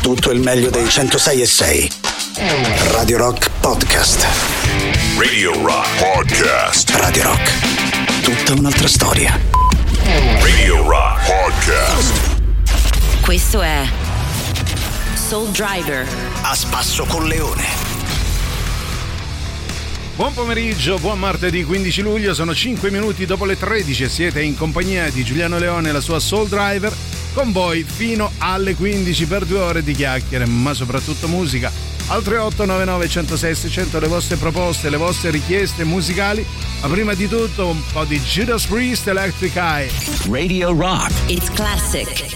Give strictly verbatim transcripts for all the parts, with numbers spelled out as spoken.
tutto il meglio dei centosei e sei. Radio Rock Podcast. Radio Rock Podcast. Radio Rock. Tutta un'altra storia. Radio Rock Podcast. Questo è Soul Driver. A spasso con Leone. Buon pomeriggio, buon martedì quindici luglio, sono cinque minuti dopo le tredici e siete in compagnia di Giuliano Leone e la sua Soul Driver, con voi fino alle quindici per due ore di chiacchiere, ma soprattutto musica. Al tre otto nove nove uno zero sei sei zero zero le vostre proposte, le vostre richieste musicali, ma prima di tutto un po' di Judas Priest, Electric Eye. Radio Rock. It's classic.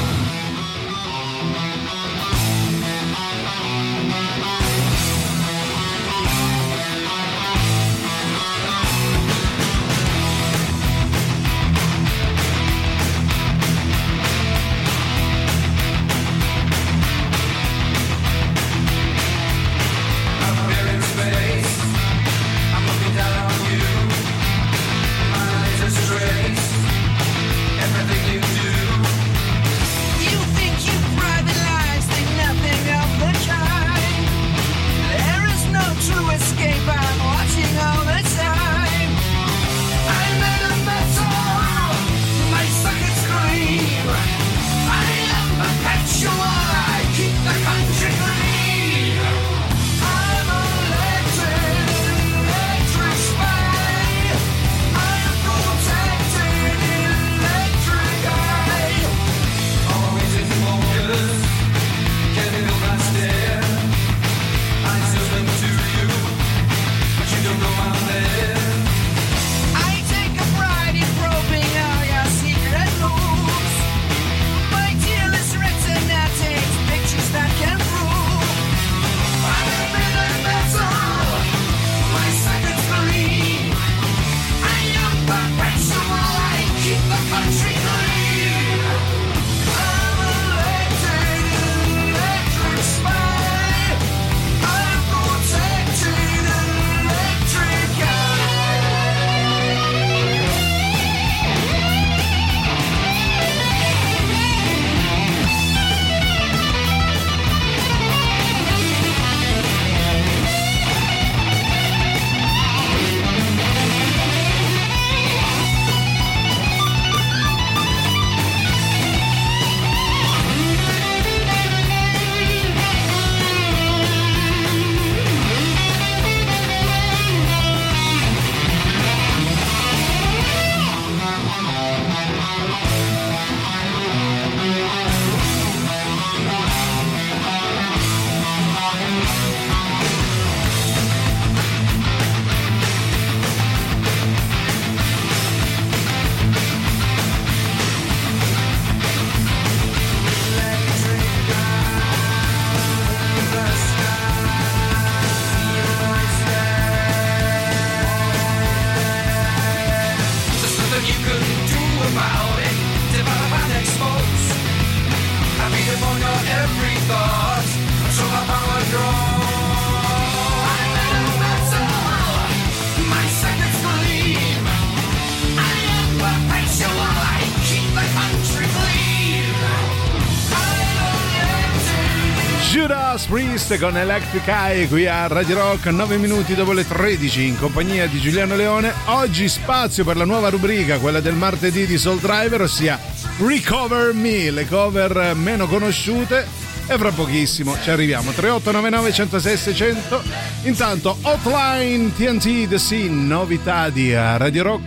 Judas Priest con Electric Eye qui a Radio Rock, nove minuti dopo le tredici, in compagnia di Giuliano Leone. Oggi spazio per la nuova rubrica, quella del martedì di Soul Driver, ossia Recover Me, le cover meno conosciute, e fra pochissimo ci arriviamo. Tre otto nove nove uno zero sei sei zero zero. Intanto Hotline T N T The Scene, novità di Radio Rock.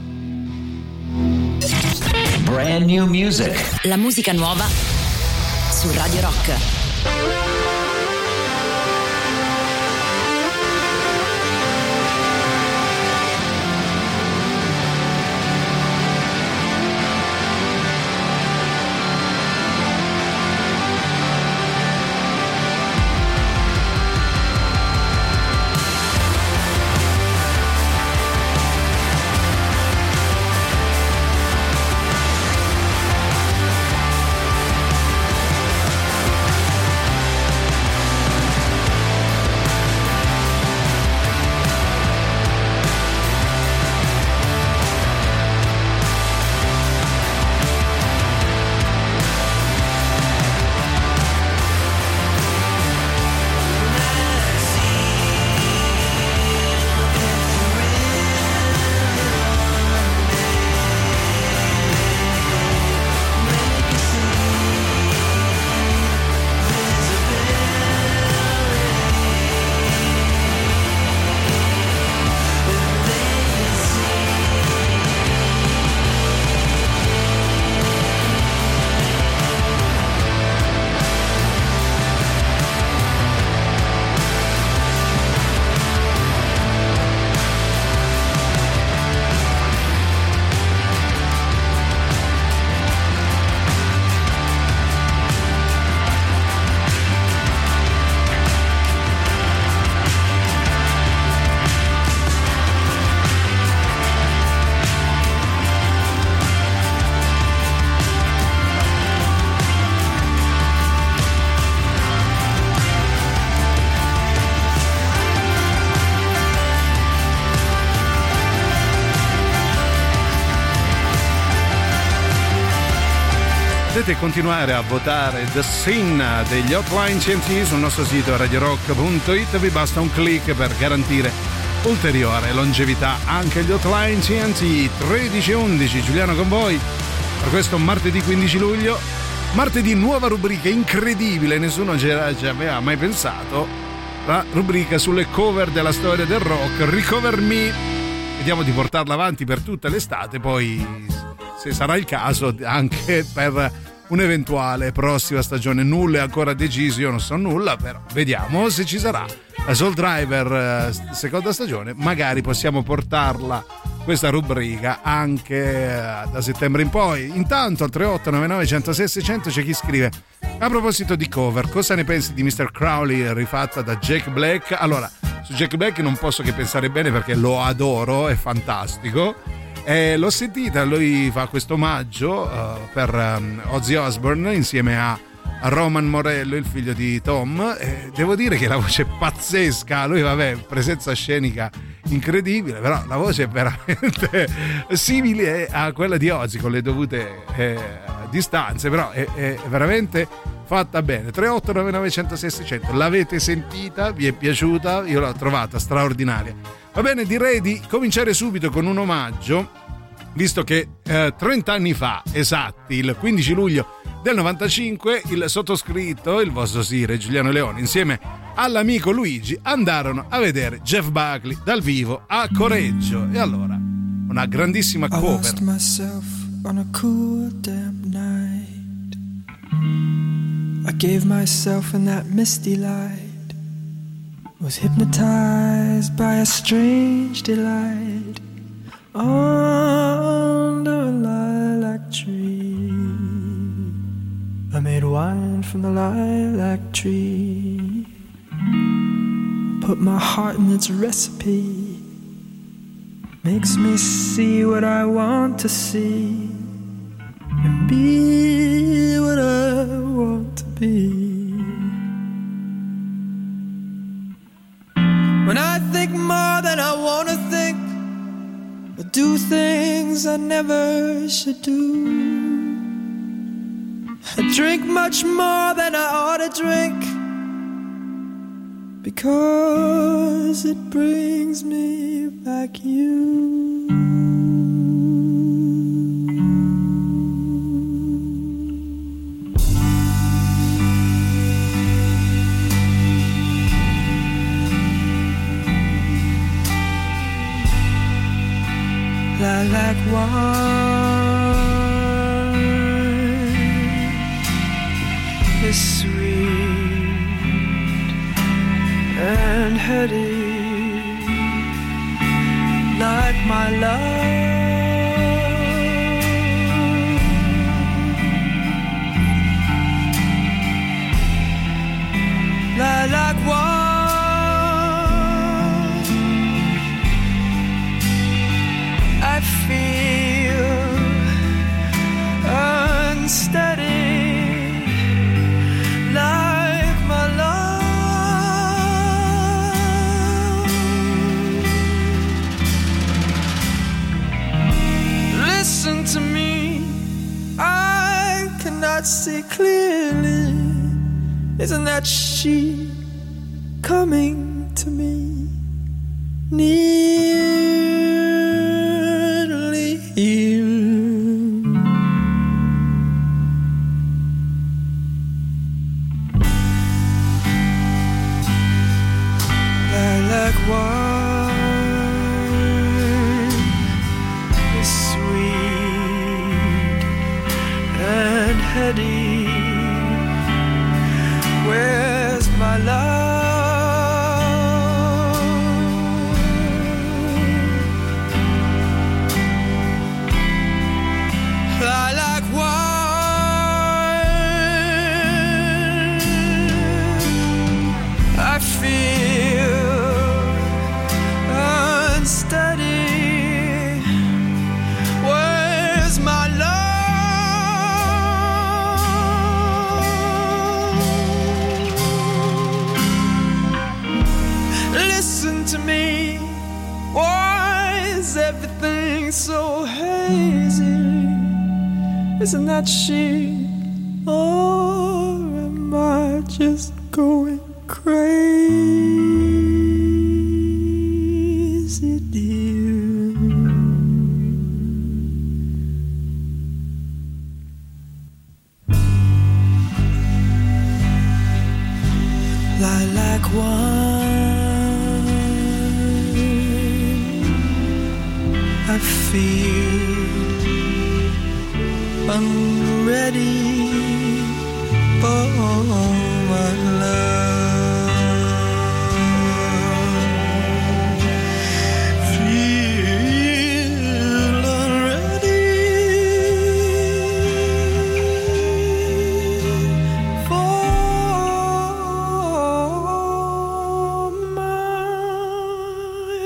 Brand new music. La musica nuova su Radio Rock. Potete continuare a votare The Sin degli Hotline C N T sul nostro sito radio rock punto it. Vi basta un click per garantire ulteriore longevità anche agli Hotline C N T. Tredici e undici, Giuliano con voi per questo martedì quindici luglio. Martedì, nuova rubrica incredibile, nessuno ci aveva mai pensato, la rubrica sulle cover della storia del rock, Recover Me. Vediamo di portarla avanti per tutta l'estate, poi se sarà il caso anche per un'eventuale prossima stagione. Nulla è ancora deciso, io non so nulla, però vediamo se ci sarà la Soul Driver seconda stagione, magari possiamo portarla questa rubrica anche da settembre in poi. Intanto al tre otto nove nove uno zero sei sei zero zero c'è chi scrive: a proposito di cover, cosa ne pensi di mister Crowley rifatta da Jack Black? Allora, su Jack Black non posso che pensare bene perché lo adoro, è fantastico. Eh, l'ho sentita, lui fa questo omaggio uh, per um, Ozzy Osbourne insieme a, a Roman Morello, il figlio di Tom. Eh, devo dire che la voce è pazzesca, lui vabbè, presenza scenica incredibile, però la voce è veramente simile a quella di Ozzy con le dovute eh, distanze, però è, è veramente fatta bene. Tre otto nove nove uno zero sei sei zero zero, l'avete sentita? Vi è piaciuta? Io l'ho trovata straordinaria. Va bene, direi di cominciare subito con un omaggio, visto che eh, trenta anni fa, esatti, il quindici luglio del novantacinque, il sottoscritto, il vostro Sire Giuliano Leone, insieme all'amico Luigi, andarono a vedere Jeff Buckley dal vivo a Coreggio. E allora, una grandissima cover. I lost myself on a cool damp night. I gave myself in that misty light. Was hypnotized by a strange delight under a lilac tree. I made wine from the lilac tree, put my heart in its recipe. Makes me see what I want to see and be what I want to be. When I think more than I want to think, or do things I never should do, I drink much more than I ought to drink, because it brings me back you. Lilac wine is sweet and heady, like my love. Lilac wine I feel unsteady, like my love. Listen to me, I cannot see clearly. Isn't that she coming to me? Nearly here. Lilac wine is sweet and heady. Where's my love? Lilac wine I feel unsteady. Where's my love? Listen to me, why is everything so hazy? Isn't that she or am I just going crazy, dear? Lilac wine, I feel I'm ready for my love. Feel unready for my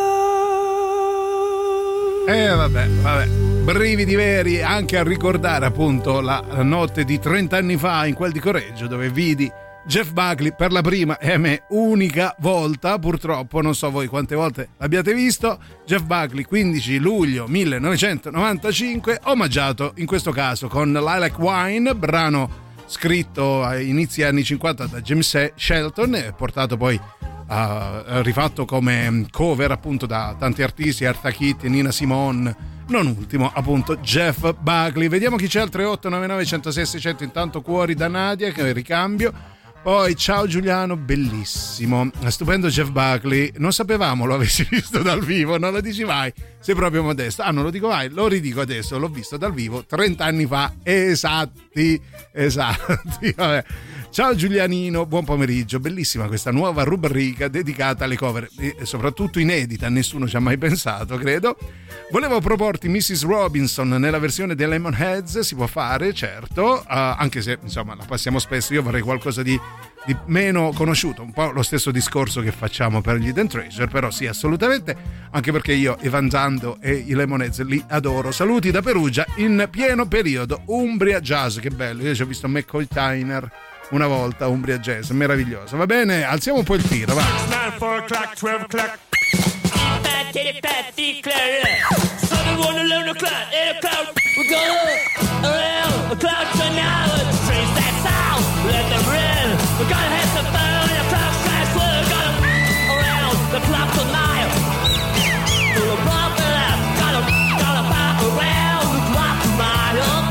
love. Eh vabbè, vabbè. Brividi veri anche a ricordare appunto la notte di trent'anni fa in quel di Correggio, dove vidi Jeff Buckley per la prima e a me unica volta, purtroppo, non so voi quante volte l'abbiate visto. Jeff Buckley, quindici luglio millenovecentonovantacinque, omaggiato in questo caso con Lilac Wine, brano scritto a inizi anni cinquanta da James Shelton e portato poi Uh, rifatto come cover appunto da tanti artisti, Eartha Kitt, Nina Simone, non ultimo appunto Jeff Buckley. Vediamo chi c'è al tre otto nove nove uno zero sei sei zero zero. Intanto cuori da Nadia che è il ricambio. Poi ciao Giuliano, bellissimo, stupendo Jeff Buckley, non sapevamo lo avessi visto dal vivo, non lo dici mai, sei proprio modesto. Ah, non lo dico mai, lo ridico adesso, l'ho visto dal vivo trent'anni fa, esatti, esatti, vabbè. Ciao Giulianino, buon pomeriggio, bellissima questa nuova rubrica dedicata alle cover e soprattutto inedita, nessuno ci ha mai pensato, credo. Volevo proporti missus Robinson nella versione dei Lemonheads, si può fare, certo, uh, anche se insomma la passiamo spesso, io vorrei qualcosa di, di meno conosciuto, un po' lo stesso discorso che facciamo per gli Hidden Treasure, però sì, assolutamente, anche perché io Evan Zando e i Lemonheads li adoro. Saluti da Perugia in pieno periodo Umbria Jazz, che bello, io ci ho visto McCoy Tyner una volta, Umbria Jazz, meraviglioso. Va bene, alziamo un po' il tiro, va. four o'clock, twelve o'clock. Fat titty, fat declare. Seven, one, eleven o'clock, eight o'clock. We're gonna around the clock tonight. Trace that sound, let them ring. We're gonna have some fun. The clock strikes. We're gonna around the clock tonight. We're gonna gonna gonna pop around the clock tonight.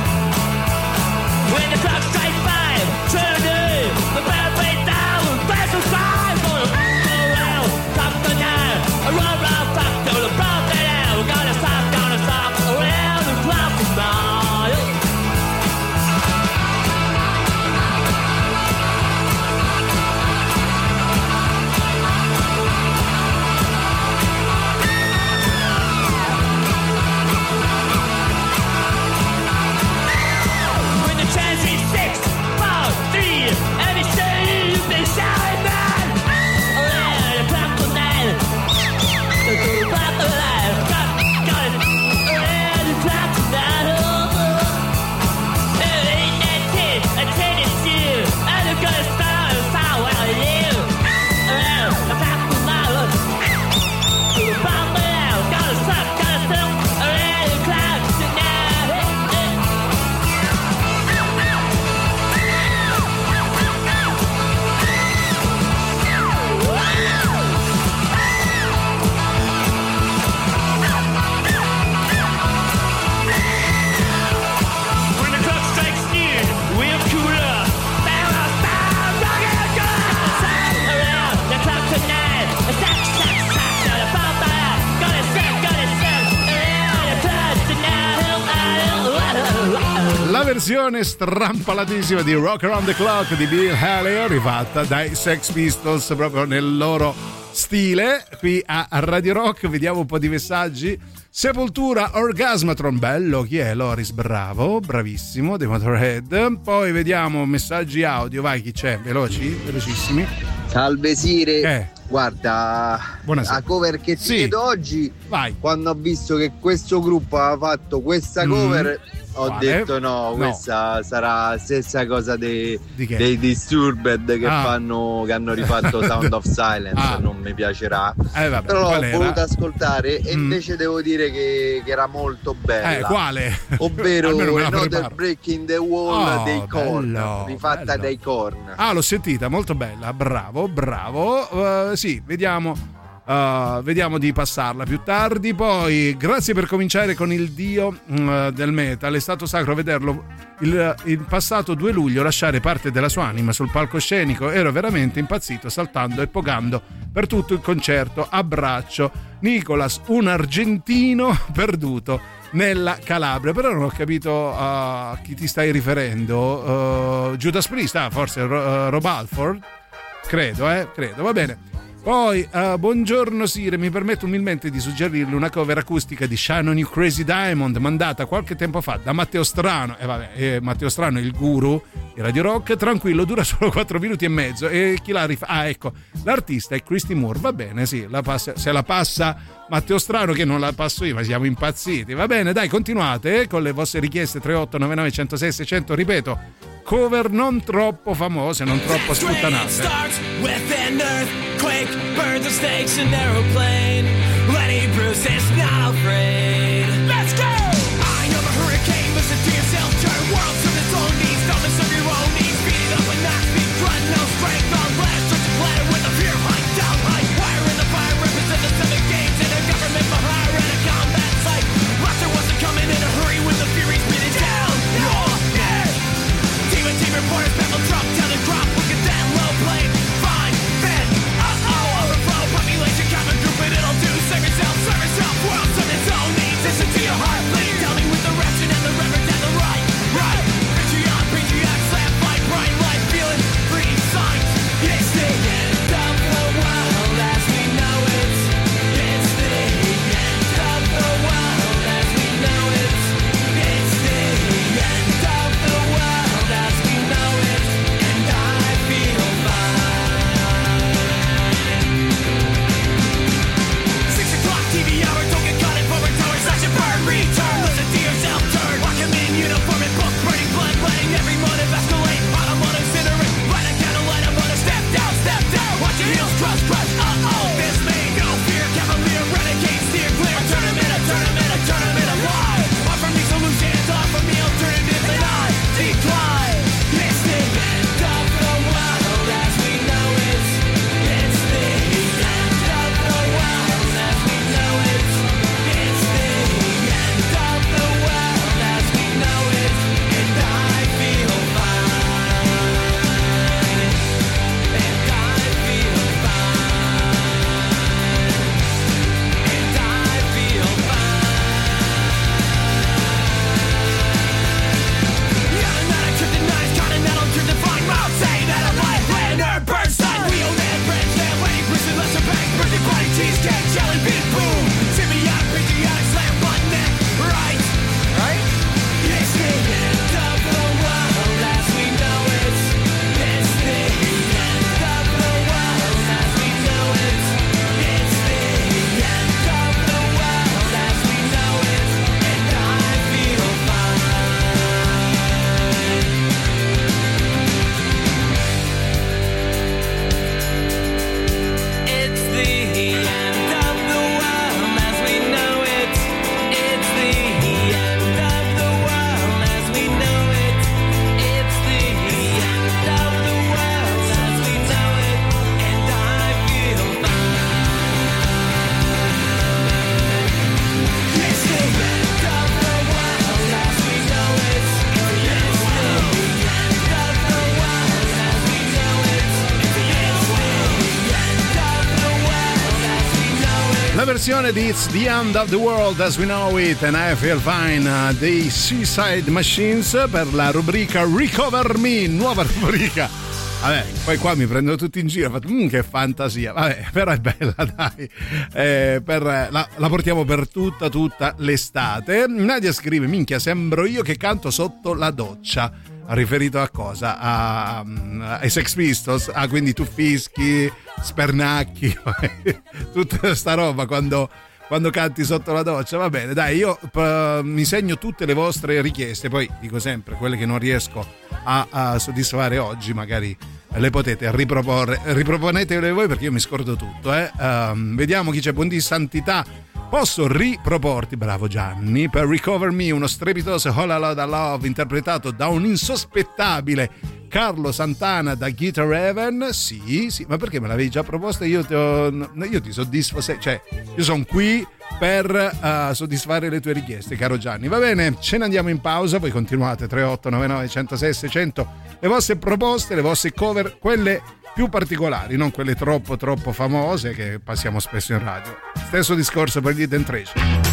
When the clock strikes five, turn it. The bell breaks down. Press the five. Gonna around clock tonight. Around round clock till the brown down. We're gonna stop, gonna stop around the clock tonight. When the chance is six, four, three, every day you've been shouting man. Around the clock tonight. The clock tonight. Got, got it. Around the clock tonight. There ain't that kid, a tendency. And I'm gonna start a fire while I live. Around the clock tonight. The clock tonight. Gotta stop, gotta stop. Around the clock tonight. When the clock strikes noon, we're cooler. Barrel style, rock and roll. Around the clock tonight. Sack, sack, sack, now the pop out. Gonna set, gonna set. Around the clock tonight. La versione strampalatissima di Rock Around the Clock di Bill Haley, rifatta dai Sex Pistols proprio nel loro stile, qui a Radio Rock. Vediamo un po' di messaggi. Sepoltura, Orgasmatron, bello, chi è? Loris, bravo, bravissimo, The Motorhead. Poi vediamo messaggi audio, vai, chi c'è? Veloci, velocissimi. Salve Sire, Eh. guarda, Buonasera. la cover che ti Sì. chiedo oggi, Vai. quando ho visto che questo gruppo aveva fatto questa Mm. cover, ho Quale? detto no, No. questa sarà la stessa cosa dei, Di che? dei Disturbed che Ah. fanno, che hanno rifatto Sound of Silence, Ah. non mi piacerà. Eh, vabbè, Però qual l'ho era? voluto ascoltare e Mm. invece devo dire che, che era molto bella. Eh, quale? Ovvero Almeno me la Another preparo. Breaking the Wall Oh, dei Korn, bello, rifatta bello. dai Korn. Ah, l'ho sentita, molto bella, bravo, bravo. Uh, sì, vediamo. Uh, vediamo di passarla più tardi. Poi, grazie per cominciare con il dio uh, del metal. È stato sacro vederlo il, il passato due luglio lasciare parte della sua anima sul palcoscenico. Ero veramente impazzito, saltando e pogando per tutto il concerto. Abbraccio, Nicolas, un argentino perduto nella Calabria. Però non ho capito a chi ti stai riferendo. uh, Judas Priest, ah, forse uh, Rob Halford, credo, eh, credo, va bene. Poi, uh, buongiorno Sire, mi permetto umilmente di suggerirle una cover acustica di Shine on You Crazy Diamond, mandata qualche tempo fa da Matteo Strano. E eh, vabbè, eh, Matteo Strano è il guru di Radio Rock, tranquillo, dura solo quattro minuti e mezzo. E chi la rifà? Ah, ecco, l'artista è Christy Moore, va bene, sì, la passa, se la passa Matteo Strano, che non la passo io, ma siamo impazziti. Va bene, dai, continuate eh, con le vostre richieste. Tre otto nove nove uno zero sei sei zero zero, ripeto, cover non troppo famose, non troppo sputtanate. Starts with an earthquake, birds of snakes, an aeroplane. Lenny Bruce is not afraid. Let's go! I know the hurricane, listen to yourself, turn worlds to its own knees, dumbness of your own knees, beat it up and not speak, run, no strength, on blast, such a planet with a fear high, down high, wire in the fire, represent the seven games, in a government for hire, and a combat site. Laughter wasn't coming in a hurry with the furies beating down your neck. Team and team reporters, pebble drop, telling crop, look at that low plane. Fine, then, uh-oh, overflow, population, common group, and it'll do. Serve yourself, serve yourself, world's on its own needs. Listen to your heart, bleed, tell me with the ration and the reverend and the right, right. Patreon, Patreon, slam, fight, bright light, feeling free, signs. It's the end of the world as we know it. It's the end of the world as we know it. It's the end of the world as we know it. And I feel fine. Six o'clock T V hour, don't get caught in forward tower, slash and burn, return. Listen to yourself, turn. Walk him in uniform and book, burning blood, letting every motive escalate. Automotive incinerate, light a candle, light a motor, step down, step down. Watch your heels crush, crush, uh-oh, this may no fear, cavalier, renegade, steer clear. A tournament, a tournament, a tournament of lies. Offer me solutions, offer me alternatives, and I decline. It's the end of the world as we know it. It's the end of the world as we know it. It's the end of the world as we know it. And I feel fine. And I feel fine. And I feel fine. Automatic kryptonite, continental to define. Mouth say that I'm like Leonard Bernstein. Wheel man, branch man, waiting, prison, lesser bank, birthday party, cheesecake, jelly bean, boom. Symbiotic, patriotic, slam button, neck, right? Right? It's the end of the world as we know it. It's the end of the world as we know it. It's the end of the world as we know it. And I feel fine. It's the end of the world as we know it. It's the end of the world as we know it. It's the end of the world as we know it. And I feel fine. It's the end of the world as we know it. It's the end of the world as we know it. It's the end of the world as we know it. La versione di It's the End of the World as We Know It and I Feel Fine uh, dei Seaside Machines per la rubrica Recover Me, nuova rubrica. Vabbè, poi qua mi prendo tutti in giro, fatto, mm, che fantasia, vabbè, però è bella, dai. Eh, per, la, la portiamo per tutta, tutta l'estate. Nadia scrive, minchia, sembro io che canto sotto la doccia. Ha riferito a cosa? A, a, ai Sex Pistols? Ah, quindi tu fischi, spernacchi, tutta sta roba quando quando canti sotto la doccia. Va bene, dai, io uh, mi segno tutte le vostre richieste, poi dico sempre quelle che non riesco a, a soddisfare oggi, magari le potete riproporre, riproponetele voi perché io mi scordo tutto, eh. Um, vediamo chi c'è. Buondì Santità. Posso riproporti, bravo Gianni, per Recover Me, uno strepitoso All I Lotta Love interpretato da un insospettabile Carlo Santana da Guitar Heaven? Sì, sì, ma perché me l'avevi già proposta? Io ti, ho, io ti soddisfo, se, cioè io sono qui per uh, soddisfare le tue richieste, caro Gianni. Va bene, ce ne andiamo in pausa, poi continuate. Tre otto nove nove uno zero sei sei zero zero, le vostre proposte, le vostre cover, quelle più particolari, non quelle troppo troppo famose che passiamo spesso in radio. Stesso discorso per gli Hidden Treasure.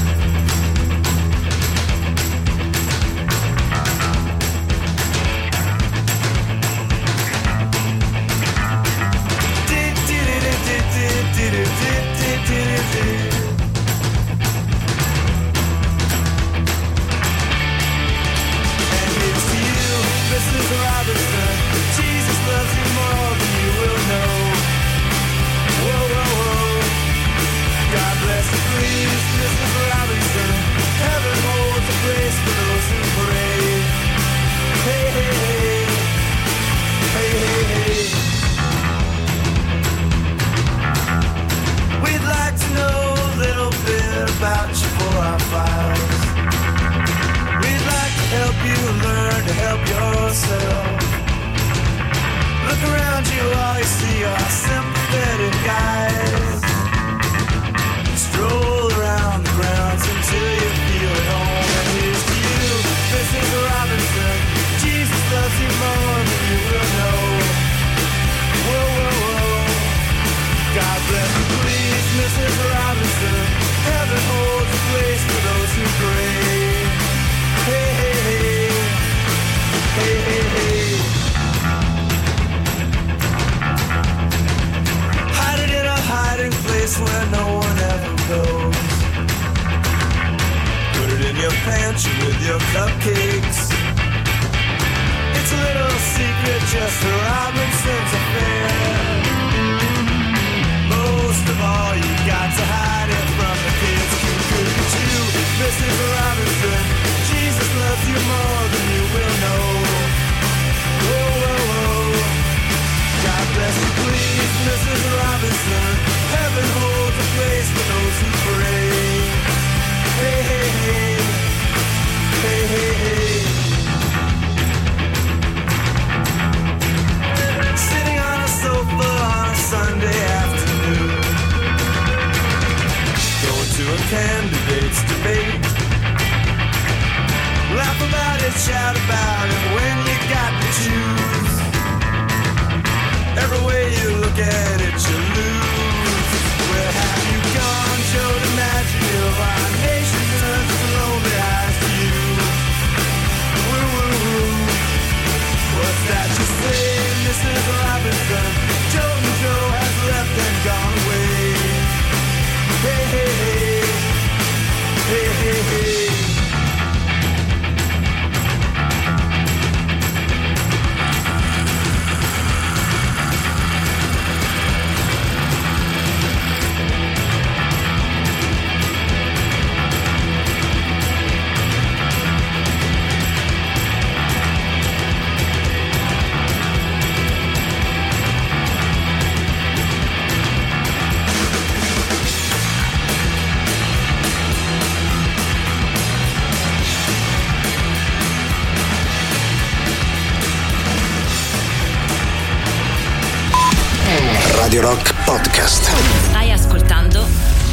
Radio Rock Podcast. Stai ascoltando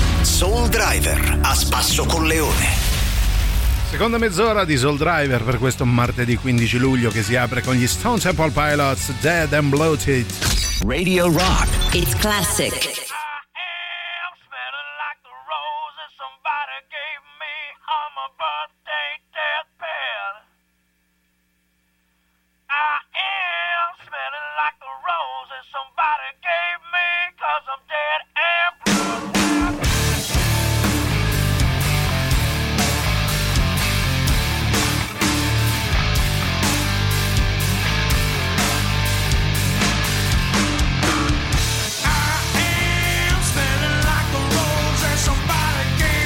Soul Driver a spasso con Leone. Seconda mezz'ora di Soul Driver per questo martedì quindici luglio che si apre con gli Stone Temple Pilots, Dead and Bloated. Radio Rock. It's Classic. Somebody gave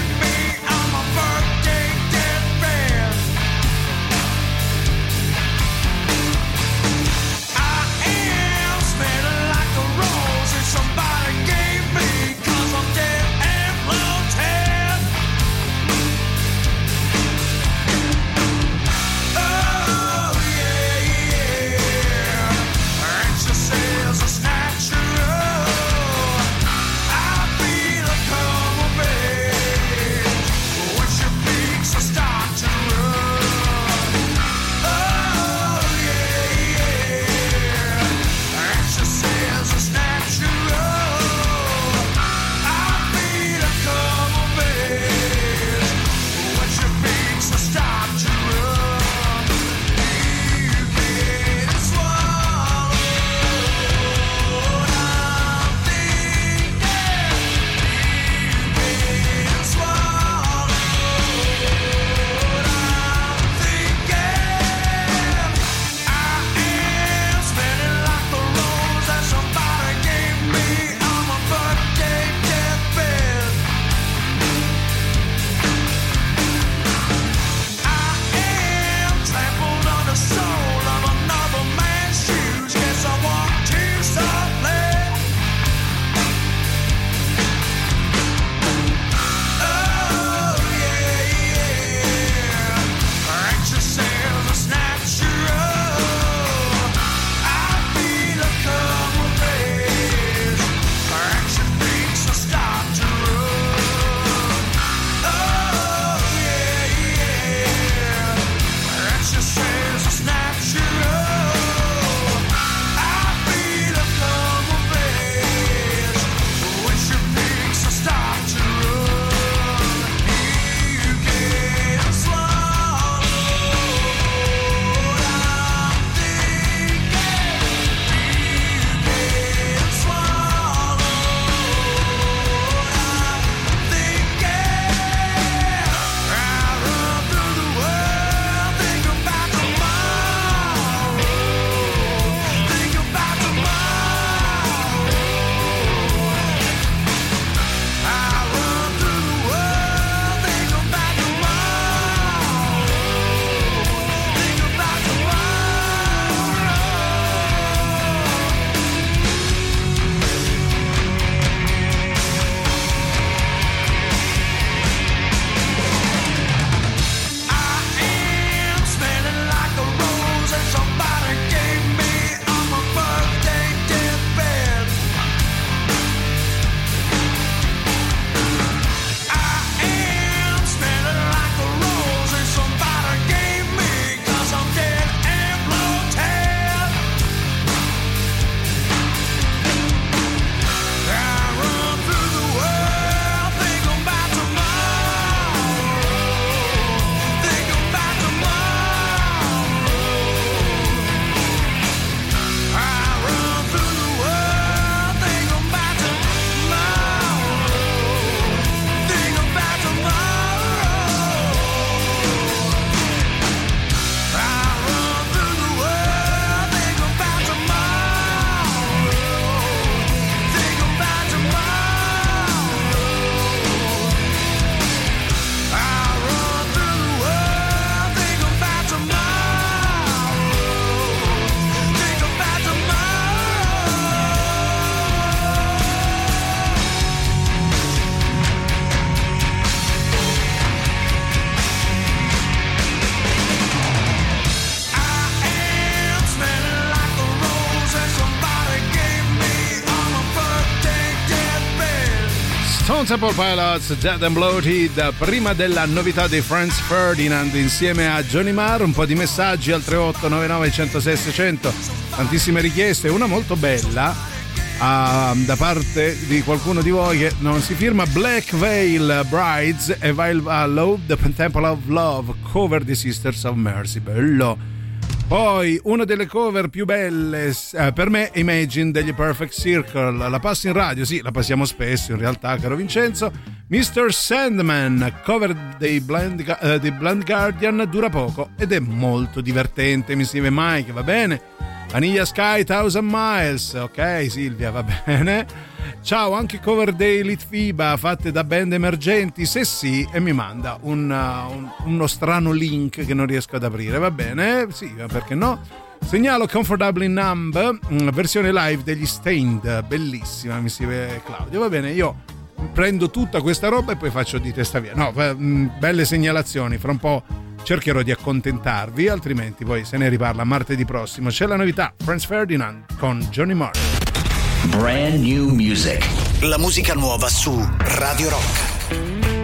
Stone Temple Pilots, Dead and Bloated, prima della novità dei Franz Ferdinand insieme a Johnny Marr. Un po' di messaggi al tre otto nove nove uno zero sei sei zero zero, tantissime richieste, una molto bella uh, da parte di qualcuno di voi che non si firma. Black Veil Brides e Vile Vallow, The Temple of Love, cover di Sisters of Mercy, bello. Poi una delle cover più belle eh, per me, Imagine degli Perfect Circle. La passo in radio? Sì, la passiamo spesso in realtà, caro Vincenzo. mister Sandman, cover dei Blind, uh, dei Blind Guardian, dura poco ed è molto divertente. Mi scrive Mike, va bene. Vanilla Sky, Thousand Miles, ok Silvia, va bene. Ciao, anche cover dei Litfiba fatte da band emergenti? Se sì, e mi manda un, uh, un, uno strano link che non riesco ad aprire, va bene? Sì, perché no? Segnalo Comfortably Numb, versione live degli Stained, bellissima, mi scrive Claudio, va bene, io prendo tutta questa roba e poi faccio di testa via. No, belle segnalazioni, fra un po' cercherò di accontentarvi, altrimenti poi se ne riparla martedì prossimo. C'è la novità, Franz Ferdinand con Johnny Marr. Brand new music. La musica nuova su Radio Rock.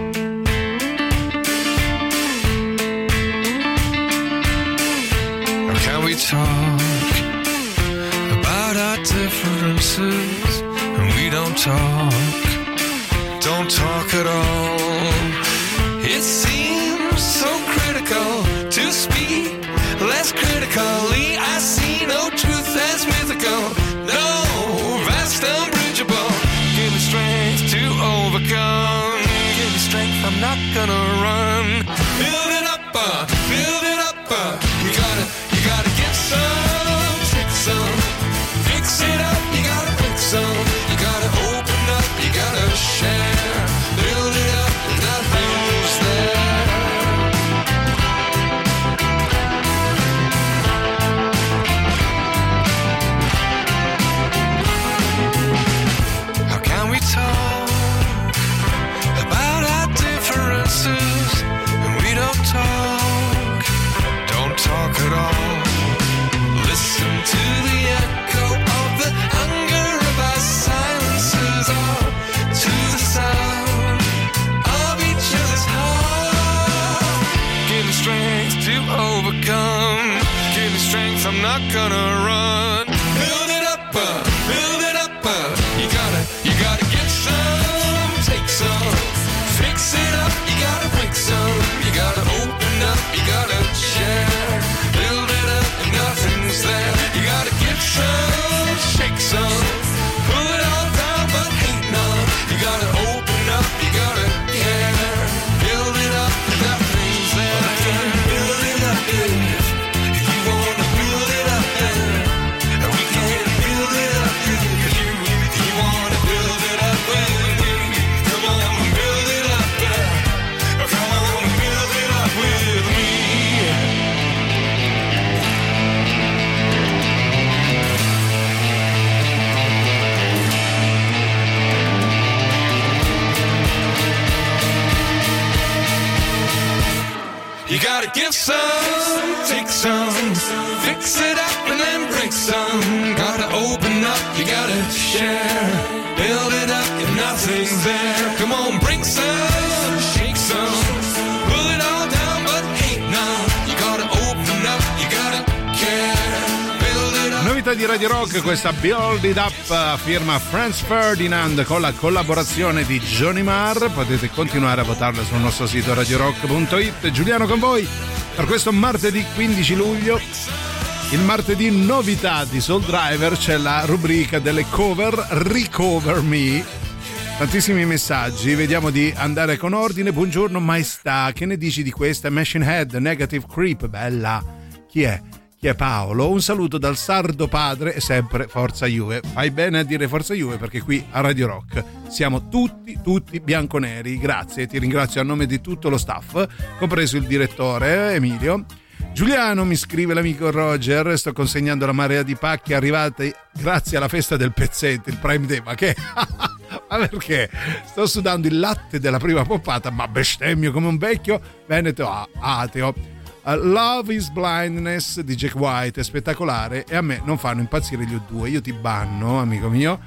Can we talk about our differences? And we don't talk, don't talk at all. It seems so critical to speak less critically. I see no truth as mythical, no vast unbridgeable. Give me strength to overcome, give me strength, I'm not gonna run. Build it up, uh, build it up, uh, you gotta, you gotta get some, take some, fix it up, you gotta break some, you gotta open up, you gotta share, build it up, nothing's there. How can we talk about our differences and we don't talk, don't talk at all. Listen to the echo of the hunger of our silences, all to the sound of each other's heart. Give me strength to overcome, give me strength, I'm not gonna run. Build it up, uh, build it up, uh, you gotta, you gotta get some, take some, fix it up, you gotta break some, you gotta open up, you gotta share, build it up, and nothing's there. You gotta get some, shake some, pull it all down, but hate none. You gotta open up, you gotta care, build it up, and nothing's there. I can build it up if, if you wanna build it up, and we can build it up if you, if you wanna build it up with me. Come on, build it up, uh, come on, build it up with me. You gotta give some, take some, fix it up and then break some. Gotta open up, you gotta share, build it up if nothing's there. Come on, bring some, shake some, pull it all down but hate none. You gotta open up, you gotta care, build it up. Novità di Radio Rock, questa Build It Up, firma Franz Ferdinand con la collaborazione di Johnny Marr. Potete continuare a votarla sul nostro sito radio rock punto it. Giuliano con voi per questo martedì quindici luglio. Il martedì novità di Soul Driver, c'è la rubrica delle cover Recover Me. Tantissimi messaggi, vediamo di andare con ordine. Buongiorno maestà, che ne dici di questa Machine Head Negative Creep? Bella. Chi è? Chi è Paolo? Un saluto dal sardo padre e sempre Forza Juve. Fai bene a dire Forza Juve perché qui a Radio Rock siamo tutti, tutti bianconeri. Grazie, ti ringrazio a nome di tutto lo staff, compreso il direttore Emilio. Giuliano, mi scrive l'amico Roger, sto consegnando la marea di pacchi arrivati grazie alla festa del pezzente, il Prime Day. Ma che? Ma perché? Sto sudando il latte della prima poppata, ma bestemmio come un vecchio veneto ateo. Uh, Love is Blindness di Jack White è spettacolare e a me non fanno impazzire gli U due. Io ti banno, amico mio,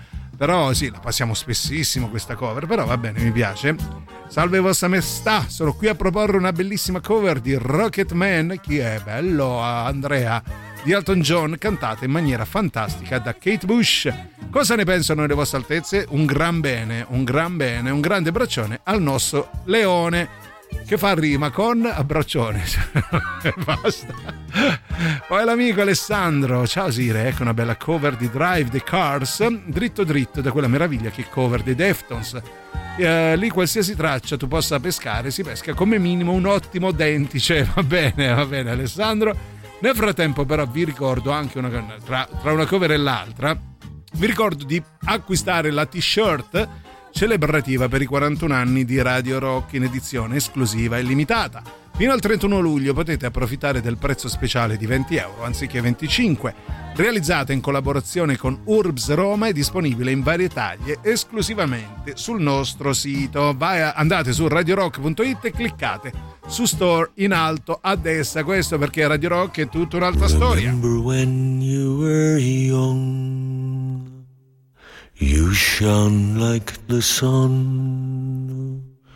però sì, la passiamo spessissimo questa cover, però va bene, mi piace. Salve vostra maestà, sono qui a proporre una bellissima cover di Rocket Man, chi è? Bello, Andrea, di Elton John, cantata in maniera fantastica da Kate Bush. Cosa ne pensano le vostre altezze? Un gran bene, un gran bene, un grande braccione al nostro Leone, che fa rima con abbraccione. Basta. Poi l'amico Alessandro, ciao Sire, ecco una bella cover di Drive the Cars, dritto dritto da quella meraviglia che cover dei Deftones. Eh, lì qualsiasi traccia tu possa pescare si pesca come minimo un ottimo dentice. Va bene, va bene Alessandro. Nel frattempo però vi ricordo anche una, tra, tra una cover e l'altra, vi ricordo di acquistare la t-shirt celebrativa per i quarantuno anni di Radio Rock in edizione esclusiva e limitata. Fino al trentuno luglio potete approfittare del prezzo speciale di venti euro anziché venticinque, realizzata in collaborazione con Urbs Roma e disponibile in varie taglie esclusivamente sul nostro sito. Vai a, andate su radio rock punto it e cliccate su Store in alto a destra, questo perché Radio Rock è tutta un'altra storia. Remember when you were young, you shone like the sun.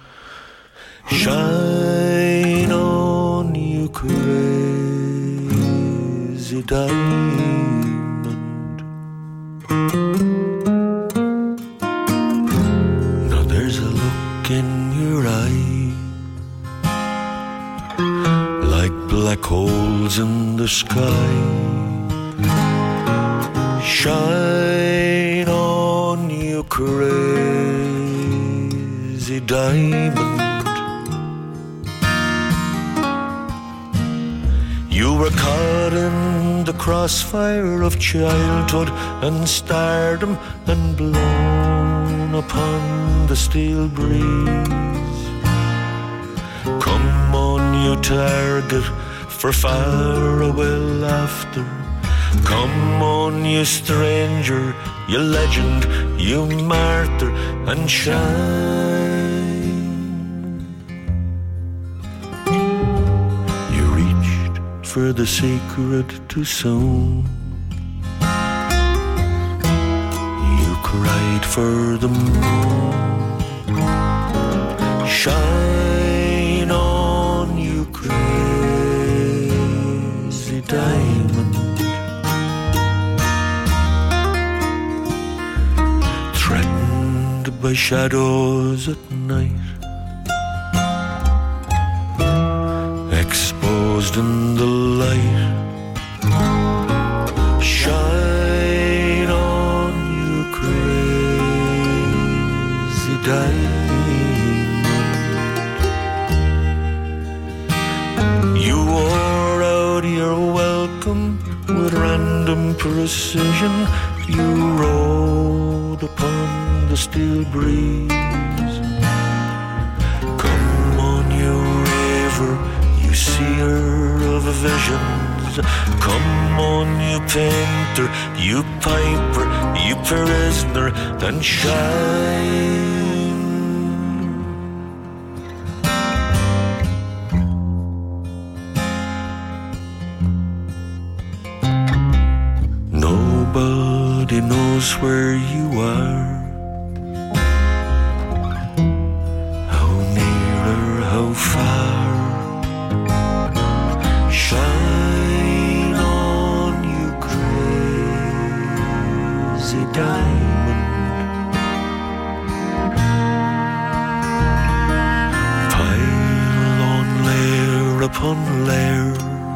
Shine on, you crazy diamond. Now there's a look in your eye, like black holes in the sky. Shine on, you crazy diamond. You were caught in the crossfire of childhood and stardom and blown upon the steel breeze. Come on, you target for faraway laughter. Come on, you stranger, you legend, you martyr, and shine. For the sacred too soon, you cried for the moon. Shine on, you crazy diamond. Threatened by shadows at night, exposed in the light. Shine on, you crazy diamond. You wore out your welcome with random precision. You rode upon the steel breeze. Come on, you raver, seer of visions. Come on, you painter, you piper, you prisoner, and shine. Nobody knows where you are, how near or how far. Shine on, you crazy diamond. Pile on layer upon layer,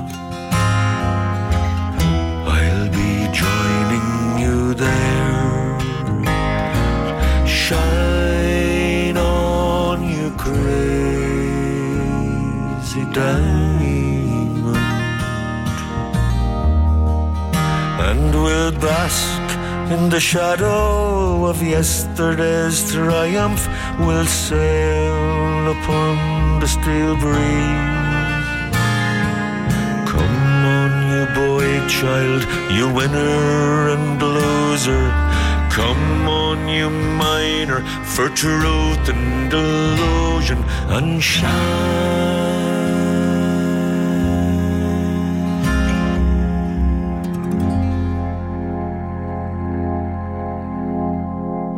I'll be joining you there. Shine on, you crazy diamond. And we'll bask in the shadow of yesterday's triumph. We'll sail upon the steel breeze. Come on, you boy child, you winner and loser. Come on, you miner for truth and illusion, and shine.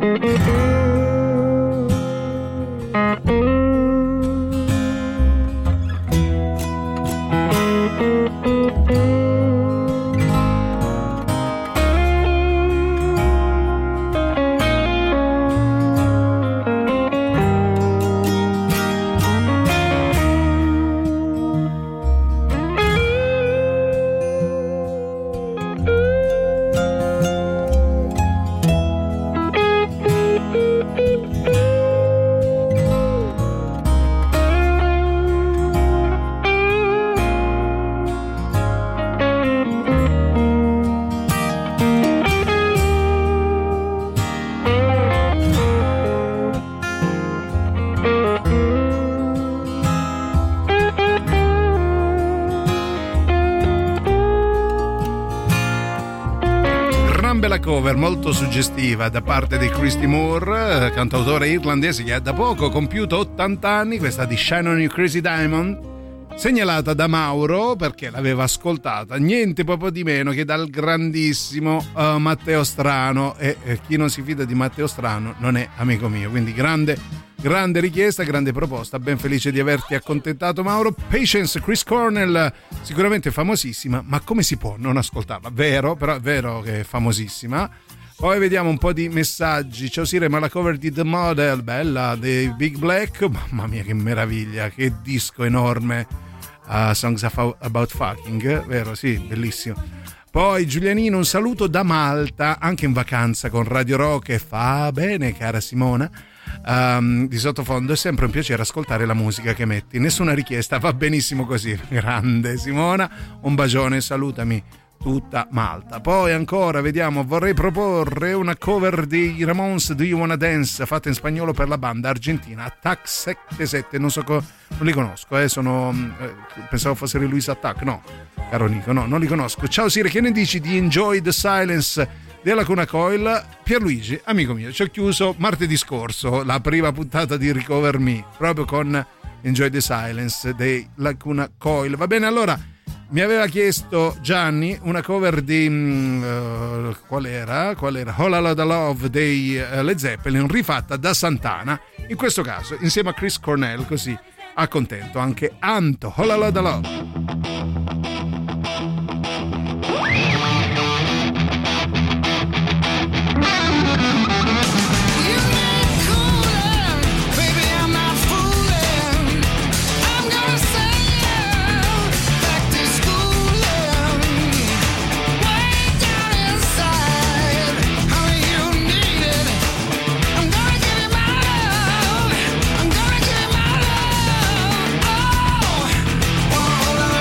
Cover molto suggestiva da parte di Christy Moore, cantautore irlandese che ha da poco compiuto ottanta anni, questa di Shine on You Crazy Diamond, segnalata da Mauro perché l'aveva ascoltata niente proprio di meno che dal grandissimo uh, Matteo Strano, e eh, chi non si fida di Matteo Strano non è amico mio, quindi grande grande richiesta, grande proposta, ben felice di averti accontentato Mauro. Patience, Chris Cornell, sicuramente famosissima, ma come si può non ascoltarla? Vero, però è vero che è famosissima. Poi vediamo un po' di messaggi. Ciao Sire, ma la cover di The Model, bella, dei Big Black, mamma mia che meraviglia, che disco enorme, uh, Songs About Fucking, vero? Sì, bellissimo. Poi Giulianino, un saluto da Malta, anche in vacanza con Radio Rock, e fa bene cara Simona. Um, di sottofondo è sempre un piacere ascoltare la musica che metti, nessuna richiesta, va benissimo così. Grande Simona, un bacione, salutami tutta Malta. Poi ancora vediamo, vorrei proporre una cover di Ramones, Do You Wanna Dance, fatta in spagnolo per la banda argentina Attack settantasette, non so co- non li conosco, eh, sono eh, pensavo fossero Luis Attack, no caro Nico, no, non li conosco. Ciao Sire, che ne dici di Enjoy the Silence della Cuna Coil? Pierluigi, amico mio, ci ho chiuso martedì scorso la prima puntata di Recover Me proprio con Enjoy the Silence dei Lacuna Coil. Va bene, allora mi aveva chiesto Gianni una cover di uh, qual era? Qual era? All Lotta Love dei uh, Led Zeppelin, rifatta da Santana, in questo caso insieme a Chris Cornell, così accontento anche Anto. All Lotta Love. Hold on.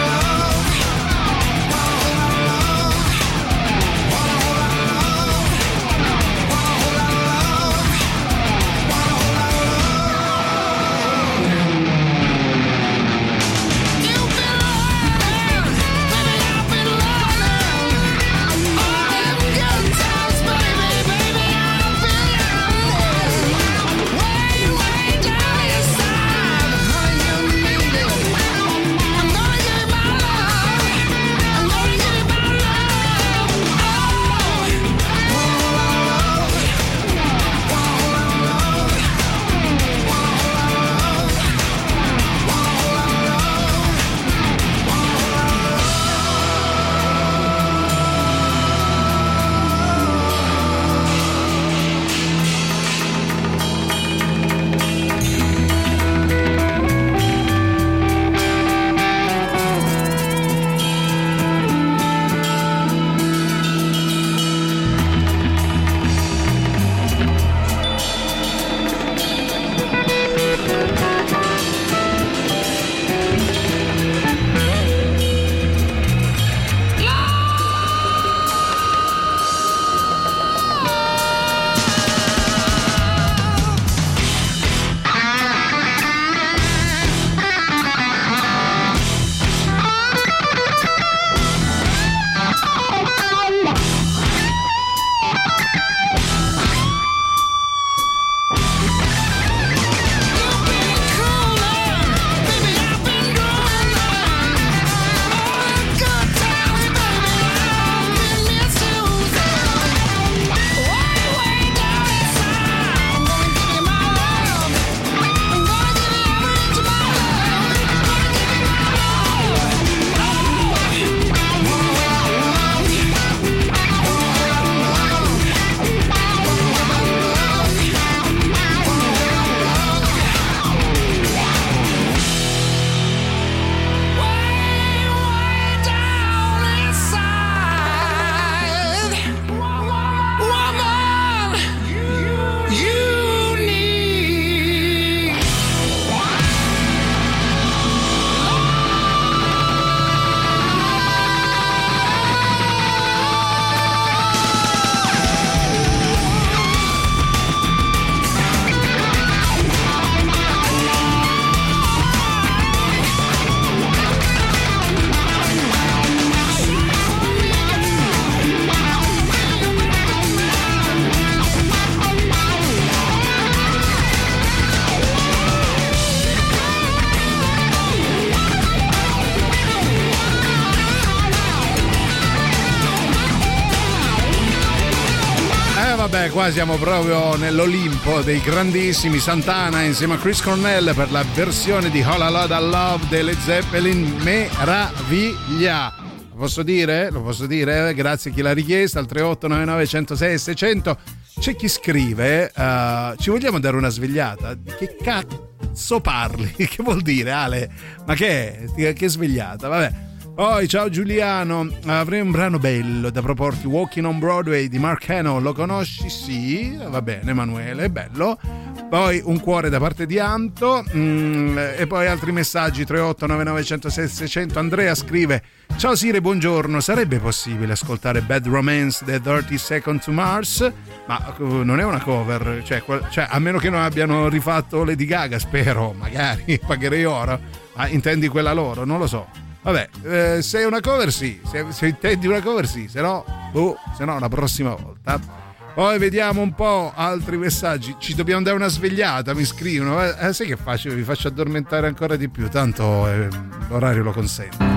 beh, qua siamo proprio nell'Olimpo dei grandissimi. Santana insieme a Chris Cornell per la versione di All I Lotta Love delle Zeppelin. Meraviglia! Lo posso dire? Lo posso dire? Grazie a chi l'ha richiesta al tre otto nove nove uno zero sei seicento. C'è chi scrive uh, ci vogliamo dare una svegliata? Che cazzo parli? Che vuol dire, Ale? Ma che è? Che svegliata? Vabbè. Poi ciao Giuliano, avrei un brano bello da proporti, Walking on Broadway di Mark Hamill. Lo conosci? Sì, va bene Emanuele, è bello. Poi un cuore da parte di Anto, mm, e poi altri messaggi tre otto nove nove uno zero sei seicento. Andrea scrive: ciao Sire, buongiorno, sarebbe possibile ascoltare Bad Romance The thirty Seconds to Mars? Ma uh, non è una cover, cioè, qual- cioè a meno che non abbiano rifatto Lady Gaga, spero, magari pagherei oro. Ah, intendi quella loro? Non lo so. Vabbè, eh, se è una cover sì, se, se intendi una cover sì, se no, boh, se no la prossima volta. Poi vediamo un po' altri messaggi. Ci dobbiamo dare una svegliata, mi scrivono. Eh, sai che faccio? Vi faccio addormentare ancora di più, tanto eh, l'orario lo consente.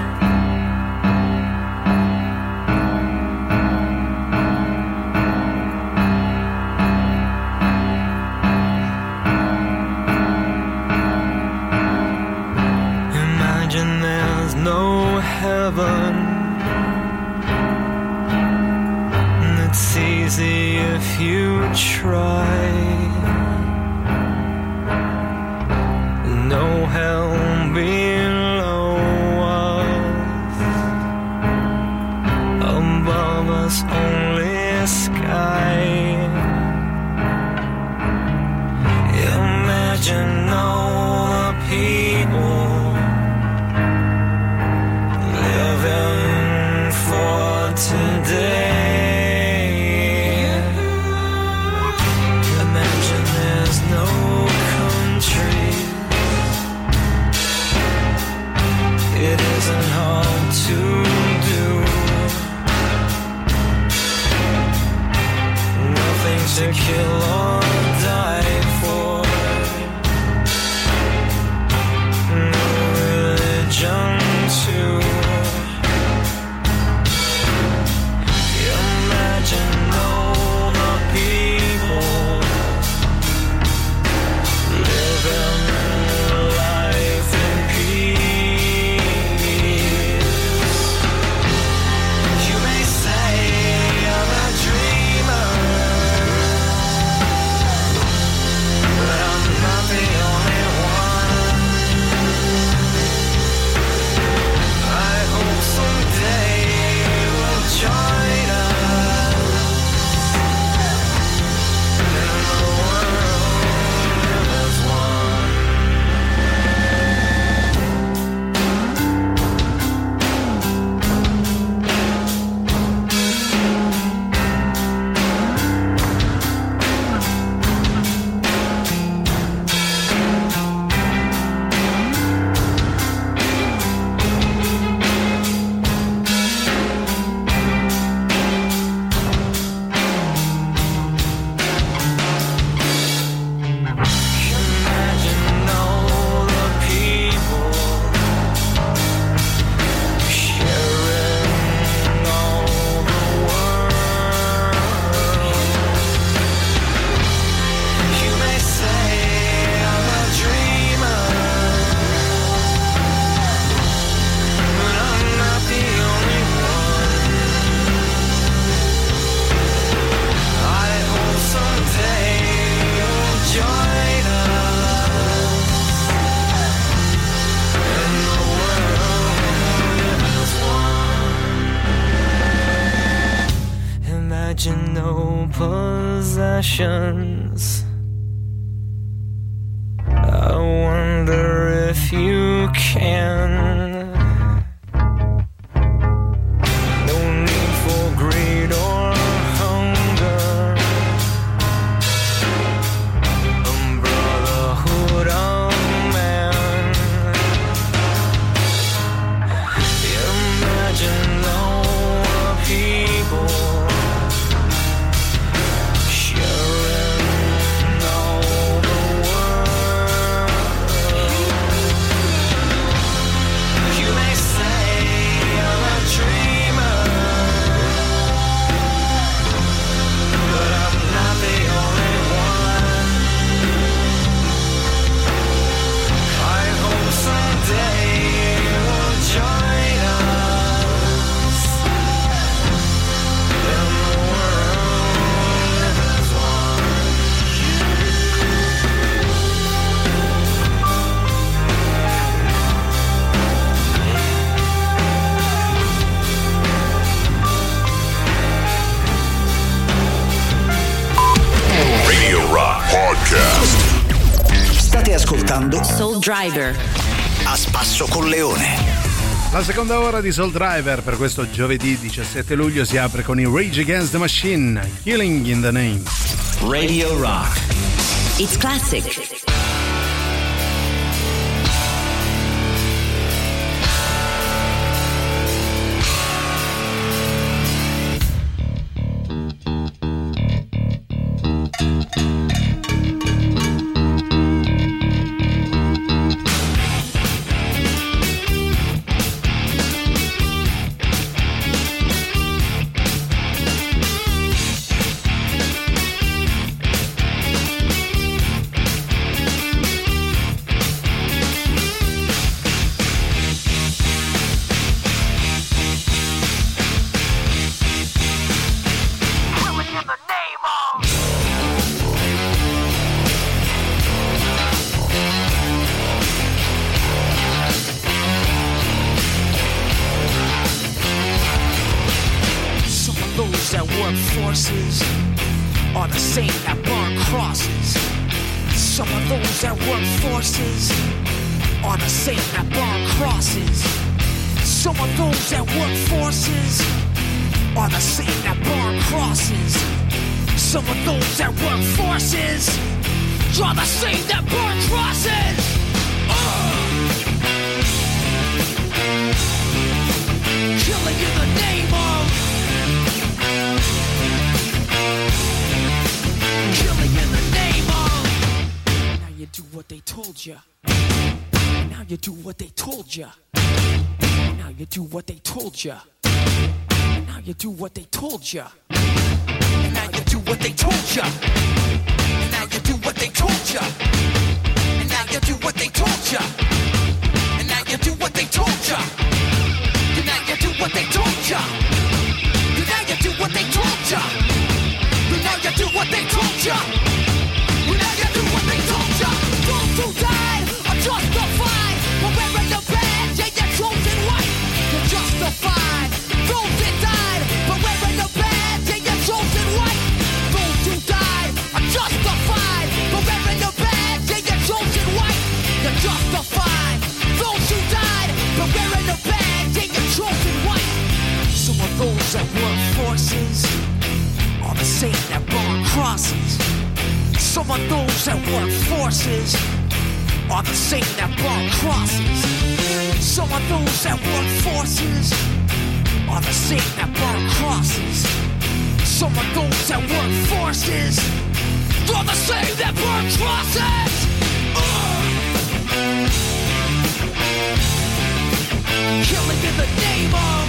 No heaven, and it's easy if you try. No hell below us, above us only sky. Imagine all the people for today. Imagine there's no country. It isn't hard to do. Nothing to kill or die for. No religion to imagine all the people living life in peace. You may say I'm a dreamer, but I'm not the only one. I hope someday we'll join us. Imagine no possessions. I wonder if you can. No need for greed or hunger. A brotherhood of man. Imagine all the people ascoltando Soul Driver. A spasso con Leone. La seconda ora di Soul Driver per questo giovedì diciassette luglio si apre con i Rage Against the Machine, Killing in the Name. Radio Rock. It's classic. Ya. And now you do what they told ya. And now you do what they told ya. And now you do what they told ya. And now you do what they told ya. And now you do what they told ya. And now you do what they told ya. And now you do what they told ya. And now you do what they told ya. And now you do what they told ya. Those who died are justified for wearing the badge and your chosen white. You're justified. Those that died for wearing the badge and your chosen white. Those who died are justified for wearing the badge and your chosen white. You're justified. Those who died for wearing the badge and your chosen white. Some of those that work forces are the same that burn crosses. Some of those that work forces are the same that burn crosses. Some of those that work forces are the same that burn crosses. Some of those that work forces are the same that burn crosses. Uh. Killing in the name of.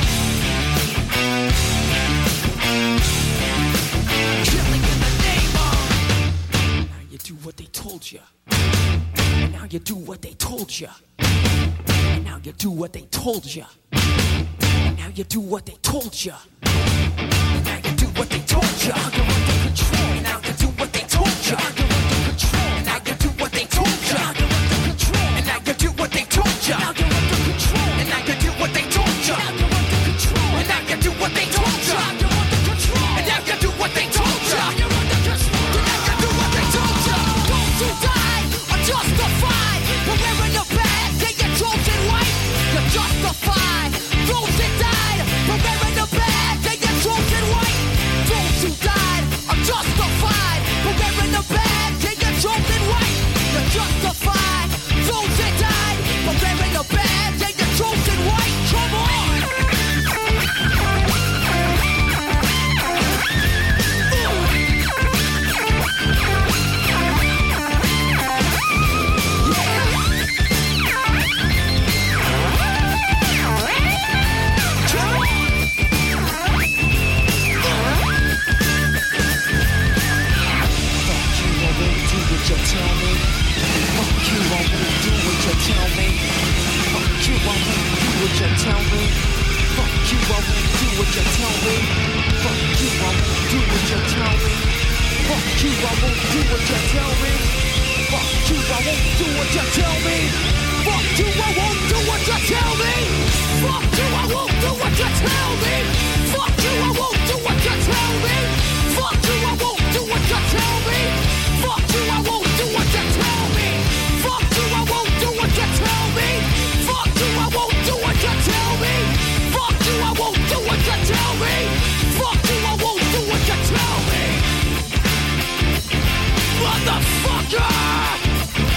Killing in the name of. Now you do what they told you. And now you do what they told you. And now you do what they told you. And now you do what they told you. And now you do what they told you. You're under control. And now you do what they told you. You're under control. And now you do what they told you. You're under control. And now you do what they told you. Now you're under control. And now you do what they told you. Now you're under control. And now you do what they told you. You're under control. And now you do what they told you. You're under control. And now you do what they told you. Those who died are justified for wearing the badge and your chosen white. You're justified. Those that died for wearing the badge and your chosen white. Those who died are justified for wearing the badge and your chosen white. You're justified. Those that died for wearing the badge and your chosen white. Come on. You tell me, fuck you, I won't do what you tell me. Fuck you, I won't do what you tell me. Fuck you, I won't do what you tell me. Fuck you, I won't do what you tell me. Fuck you, I won't do what you tell me. Fuck you, I won't do what you tell me. Fuck you, I won't do what you tell me. Fuck you, I won't do what you tell me. Fuck you, I won't do what you tell me. Fuck you, I won't do what you tell me. Fuck you, I won't do what you tell me. Fuck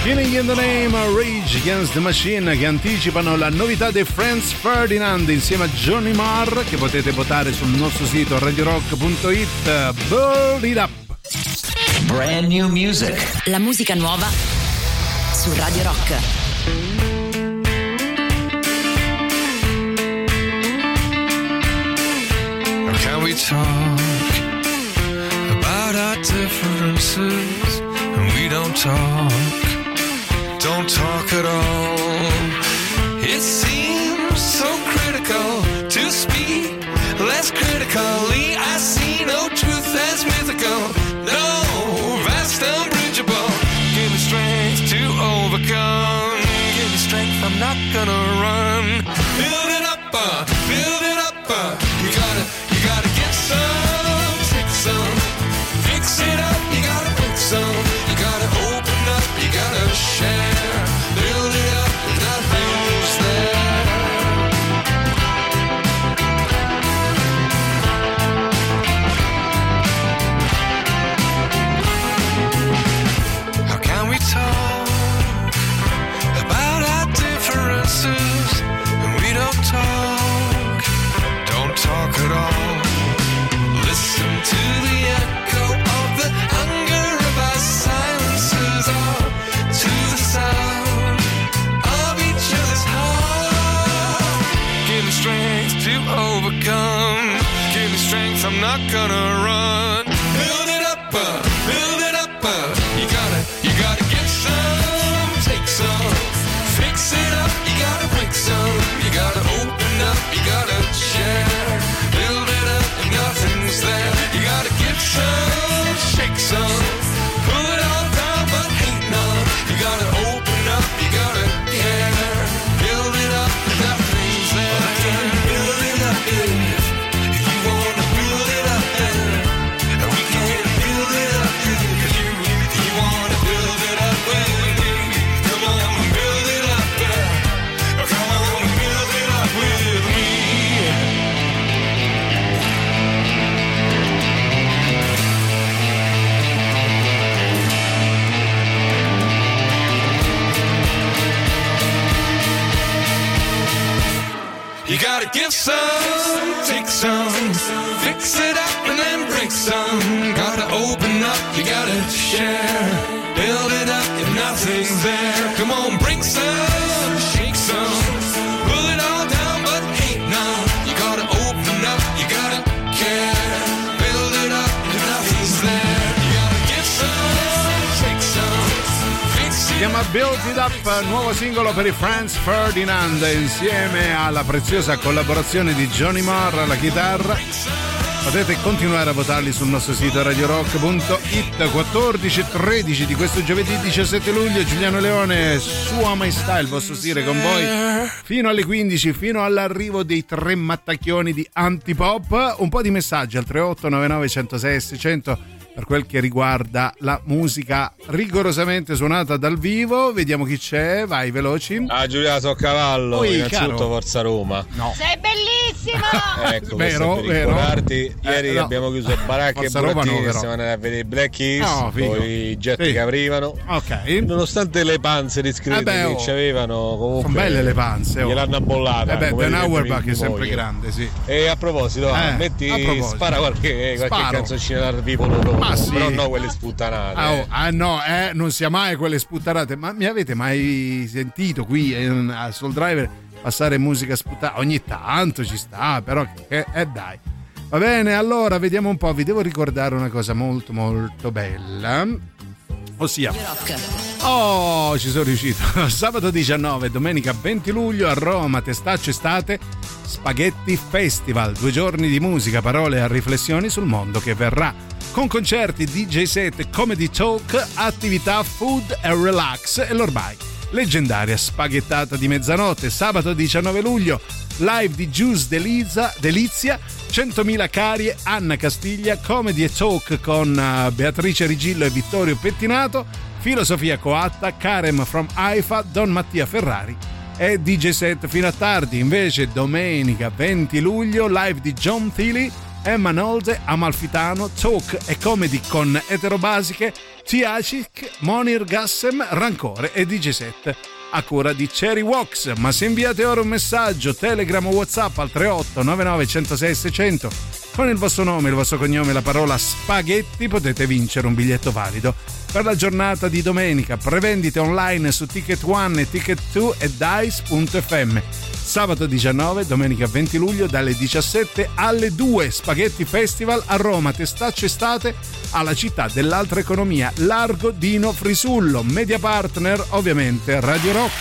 Killing in the Name, Rage Against the Machine, che anticipano la novità dei Franz Ferdinand insieme a Johnny Marr, che potete votare sul nostro sito radio rock punto it. Build it up. Brand new music. La musica nuova su Radio Rock. Can we talk about our differences? And we don't talk, don't talk at all. It seems so critical to speak less critically. I see no truth as mythical, no vast unbridgeable. Give me strength to overcome, give me strength, I'm not gonna run. Build it up, uh, build it up, uh, you gotta, you gotta get some, take some, fix it up, you gotta put some, you gotta open up, you gotta share, build it up, nothing's there. How can we talk about our differences and we don't talk, don't talk at all. Listen to the echo of the hunger of our silences, all to the sound of each other's heart. Give me strength to overcome, give me strength, I'm not gonna run. Build it up, uh, build it up, uh, you gotta, you gotta get some, take some, fix it up, you gotta break some, you gotta open up, you gotta share, build it up and nothing's there. You gotta give some, shake some, pull it all down but hate none. You gotta open up, you gotta care, build it up and nothing's there. I can build it up if, if you wanna build it up then. And we can build it up if you, if you wanna build it up with me. Come on and build it up, yeah. Come on and build it up with me. You gotta give some, take some, fix it up and then break some. Gotta open up, you gotta share, build it up if nothing's there. Come on, bring some, shake some, pull it all down but hate none. You gotta open up, you gotta care, build it up if nothing's there. You gotta give some, take some, fix Si it chiama Build It Up, nuovo singolo per i Franz Ferdinand insieme alla preziosa collaborazione di Johnny Marr alla chitarra. Potete continuare a votarli sul nostro sito radio rock punto it. quattordici e tredici di questo giovedì diciassette luglio, Giuliano Leone, Sua Maestà, il vostro stile con voi fino alle quindici, fino all'arrivo dei tre mattacchioni di Antipop. Un po' di messaggi al tre otto nove nove uno zero sei sei zero zero per quel che riguarda la musica rigorosamente suonata dal vivo. Vediamo chi c'è, vai veloci. Ah, Giulia, so cavallo. Oi, innanzitutto caro. Forza Roma. No. Sei bellissimo! Ecco, Vero, questo per vero. ricordarti. Ieri Eh, no. abbiamo chiuso baracche e Forza Roma no, burattini, però. siamo andati a vedere i Black Keys, No, figo. con i jet Sì. che aprivano. Ok. Nonostante le panze discrete Eh beh, che oh. ci avevano, comunque Sono belle le panze, oh. gliel'hanno abbollata. Eh beh, come Ben direbbe Auerbach mia è sempre moglie. grande, sì. E a proposito, ah, Eh, metti, a proposito. spara qualche, qualche Sparo. canzoncina dal vivo loro, Ma sì. però no quelle sputtanate. Ah, oh, ah, no, eh, non sia mai quelle sputtanate. Ma mi avete mai sentito qui eh, a Soul Driver passare musica sputtanata? Ogni tanto ci sta, però eh, eh, dai. Va bene, allora vediamo un po'. Vi devo ricordare una cosa molto molto bella. Ossia, oh, ci sono riuscito. Sabato diciannove, domenica venti luglio a Roma, Testaccio Estate, Spaghetti Festival. Due giorni di musica, parole e riflessioni sul mondo che verrà. Con concerti, D J set, comedy talk, attività, food e relax e l'ormai leggendaria spaghettata di mezzanotte. Sabato diciannove luglio, live di Juice Delizia, Delizia, centomila carie, Anna Castiglia, comedy e talk con uh, Beatrice Rigillo e Vittorio Pettinato, filosofia coatta, Karem from Haifa, Don Mattia Ferrari e D J set fino a tardi. Invece domenica venti luglio, live di John Thiele, Emma Nolde, Amalfitano, Talk e Comedy con Eterobasiche, Tiacic, Monir Gassem, Rancore e D J Set a cura di Cherry Wax. Ma se inviate ora un messaggio Telegram o WhatsApp al tre otto nove nove uno zero sei sei zero zero con il vostro nome, il vostro cognome e la parola spaghetti, potete vincere un biglietto valido per la giornata di domenica. Prevendite online su Ticket One e Ticket due e Dice punto effe emme. Sabato diciannove, domenica venti luglio dalle diciassette alle due, Spaghetti Festival a Roma, Testaccio Estate alla città dell'altra economia, Largo Dino Frisullo, media partner ovviamente Radio Rock.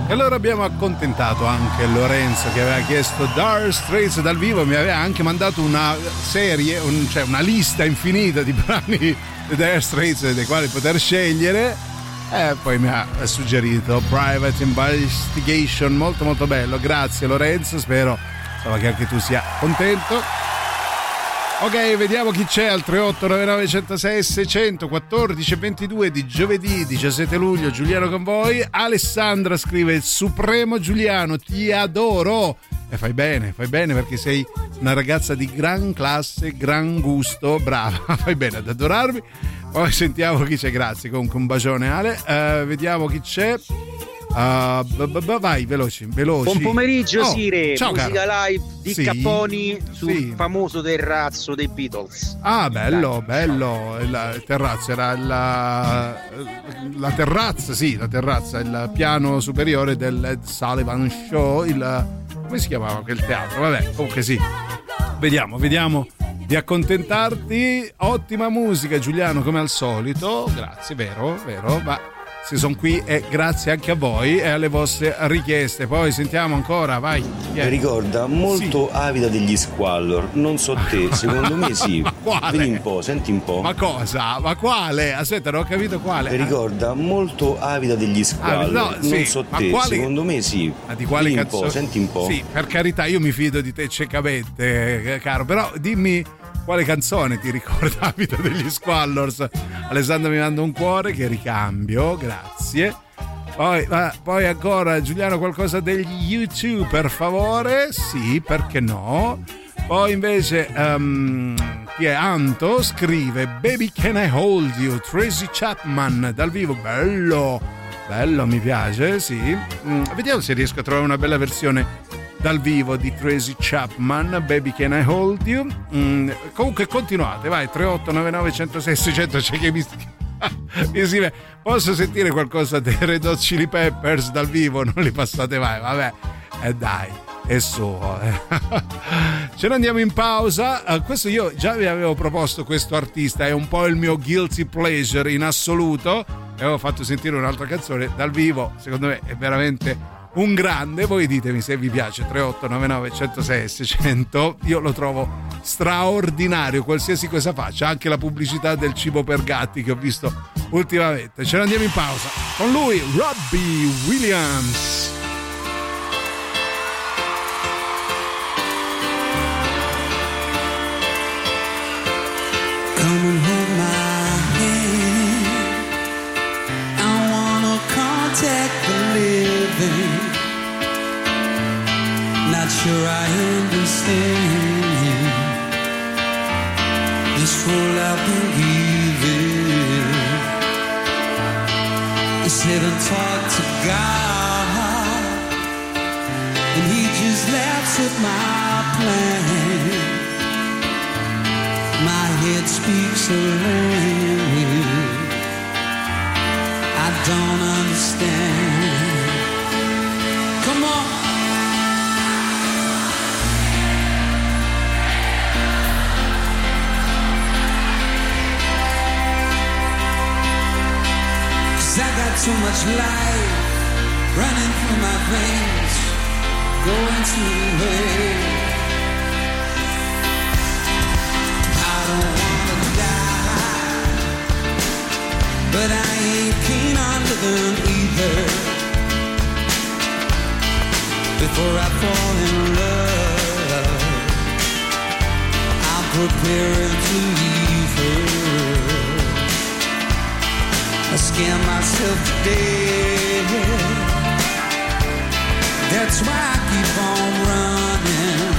E allora abbiamo accontentato anche Lorenzo che aveva chiesto Dire Straits dal vivo, mi aveva anche mandato una serie, un, cioè una lista infinita di brani di Dire Straits dei quali poter scegliere, e poi mi ha suggerito Private Investigation, molto molto bello, grazie Lorenzo, spero insomma, che anche tu sia contento. Ok, vediamo chi c'è al tre otto nove nove uno zero sei sei zero zero quattordici e ventidue di giovedì diciassette luglio. Giuliano con voi. Alessandra scrive: il supremo Giuliano, ti adoro. E fai bene, fai bene perché sei una ragazza di gran classe, gran gusto, brava, fai bene ad adorarmi. Poi sentiamo chi c'è, grazie, comunque un bacione Ale. Uh, vediamo chi c'è. Uh, b- b- vai veloci, veloci. Buon pomeriggio, oh, Sire. ciao, musica caro. live di sì, Capponi sul sì. famoso terrazzo dei Beatles. Ah, bello, bello. Il, il terrazzo era la, la terrazza, sì, la terrazza, il piano superiore del Ed Sullivan Show. Il, come si chiamava quel teatro? Vabbè, comunque sì. Vediamo, vediamo di accontentarti. Ottima musica, Giuliano, come al solito. Grazie, vero, vero, ma se sono qui e grazie anche a voi e alle vostre richieste. Poi sentiamo ancora, vai. Mi ricorda molto sì. Avida degli Squallor, non so te, secondo me sì. Ma quale? Vedi un po', senti un po'. Ma cosa? Ma quale? Aspetta, non ho capito quale. Mi ricorda molto Avida degli Squallor, ah, no, sì. non so Ma te, quali... secondo me sì. Ma di quale Vedi canzone? Un po', senti un po'. Sì, per carità, io mi fido di te ciecamente, caro, però dimmi quale canzone ti ricorda Vita degli Squallors. Alessandro mi manda un cuore che ricambio, grazie. Poi, ah, poi ancora Giuliano, qualcosa degli U due per favore? Sì, perché no? Poi invece um, chi è? Anto scrive Baby Can I Hold You, Tracy Chapman dal vivo, bello, bello, mi piace, sì. Mm, vediamo se riesco a trovare una bella versione dal vivo di Tracy Chapman, Baby Can I Hold You. Mm, comunque continuate, vai, tre otto nove nove uno zero sei sei zero zero, c'è che mi, mi scrive, posso sentire qualcosa dei Red Hot Chili Peppers dal vivo? Non li passate mai, vabbè, e eh dai, è suo. Ce ne andiamo in pausa. Uh, questo io già vi avevo proposto, questo artista è un po' il mio guilty pleasure in assoluto, e avevo fatto sentire un'altra canzone dal vivo, secondo me è veramente un grande. Voi ditemi se vi piace. Tre otto nove nove uno zero sei sei zero zero. Io lo trovo straordinario qualsiasi cosa faccia, anche la pubblicità del cibo per gatti che ho visto ultimamente. Ce ne andiamo in pausa con lui, Robbie Williams. Come and hold my hand, I wanna contact the living. Not sure I understand this role I've been given. I sit and talk to God, and He just laughs at my plan. My head speaks a language I don't understand. Come on. I got too much life running through my veins, going to waste. I don't wanna die, but I ain't keen on living either. Before I fall in love, I'm preparing to leave her. I scare myself to death. That's why I keep on running.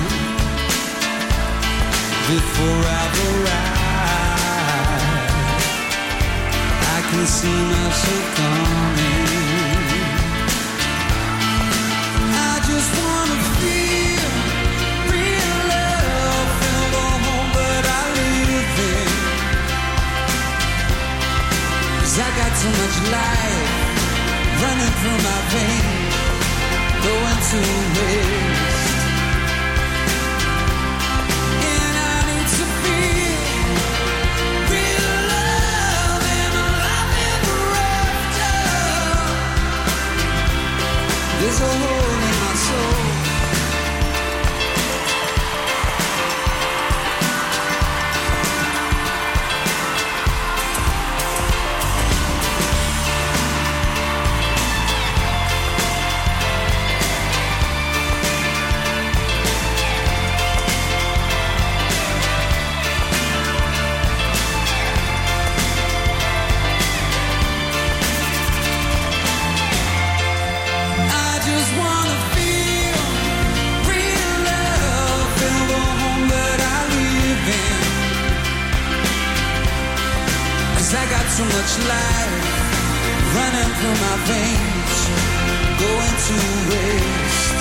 Before I've arrived, I can see myself coming. I just wanna feel real love, feel the home that I live in. I got too much life running through my veins, going to waste. And I need to feel real love and a love ever after. life running through my veins, going to waste.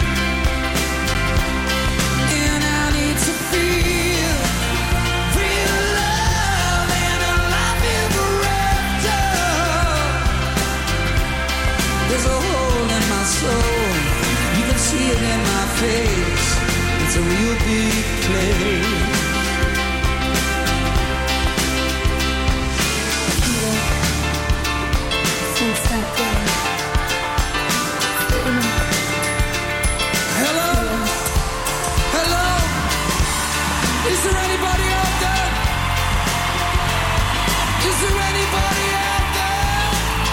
And I need to feel real love and a life ever after. There's a hole in my soul, you can see it in my face. It's a real big place. Hello? Hello? Is there anybody out there? Is there anybody out there?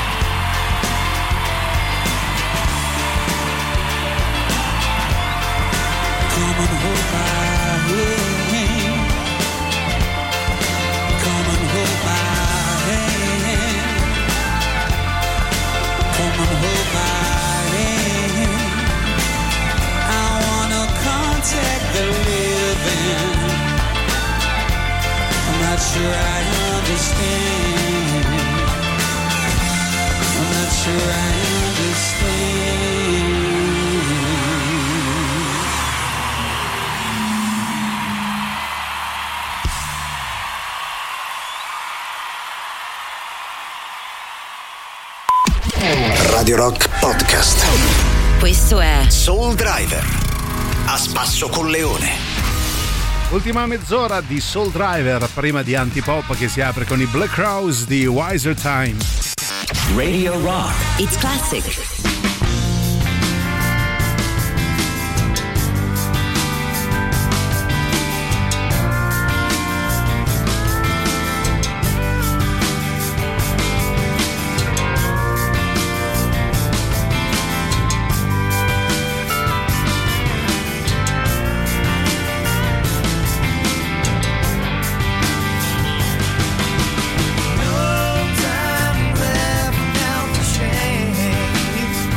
Come and hold my hand. Come and hold my hand. Come and hold my hand. I wanna contact the living. I'm not sure I understand. I'm not sure I understand. Radio Rock Podcast. Questo è Soul Driver. A spasso con Leone. Ultima mezz'ora di Soul Driver prima di Antipop che si apre con i Black Crowes di Wiser Time. Radio Rock. It's Classic. No time left now to change.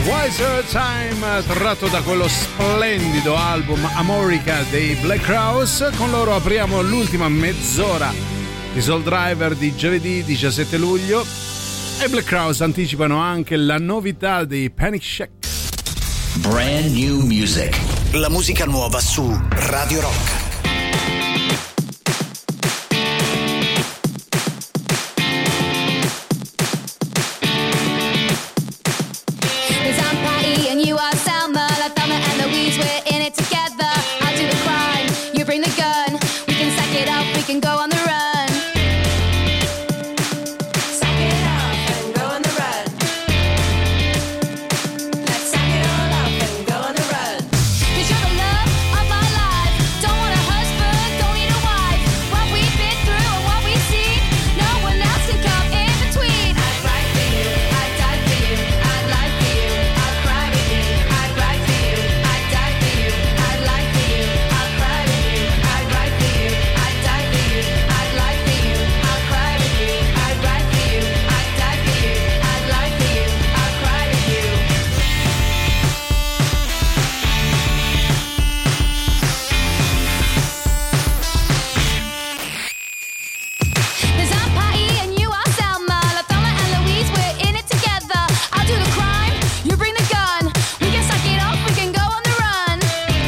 Wiser Time, tratto da quello splendido album Amorica dei Black Crowes. Con loro apriamo l'ultima mezz'ora di Soul Driver di giovedì diciassette luglio e Black Crowes anticipano anche la novità dei Panic Shack. Brand new music. La musica nuova su Radio Rock. Can go on the run. Suck it up and go on the run. Let's suck it all up and go on the run. 'Cause you're the love of my life. Don't want a husband, don't need a wife. What we've been through and what we see, no one else can come in between. I'd write for you, I'd die for you, I'd lie for you, I'd cry with you. I'd write for you, I'd die for you, I'd lie for you, I'd cry with you. I'd write for you, I'd die for you, I'd lie for you, I'll cry with you. I'd write for you, I'd die for you, I'd lie for you, I'll cry with you. There's I'm Patty and you are Selma, Lathala and Louise, we're in it together. I'll do the crime, you bring the gun. We can suck it off, we can go on the run.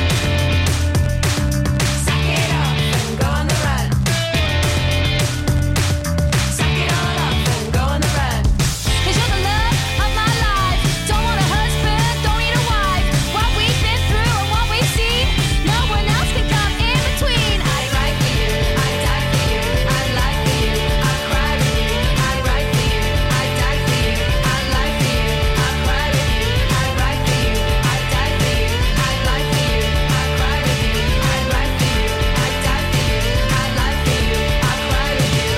Suck it up and go on the run. Suck it all up and go on the run. 'Cause you're the love of my life. Don't want a husband, don't need a wife. What we've been through and what we've seen, no one else can come in between. I'd write for you, I'd die for you, I'd lie for you, I'd cry with you. I'd write for you, I'd die for you, I'd lie for you, I'd cry with you. I'd write for you, I'd die for you, I'd lie for you, I'd cry with you. I'd write for you, I'd die for you, I'd lie for you, I'd cry with you.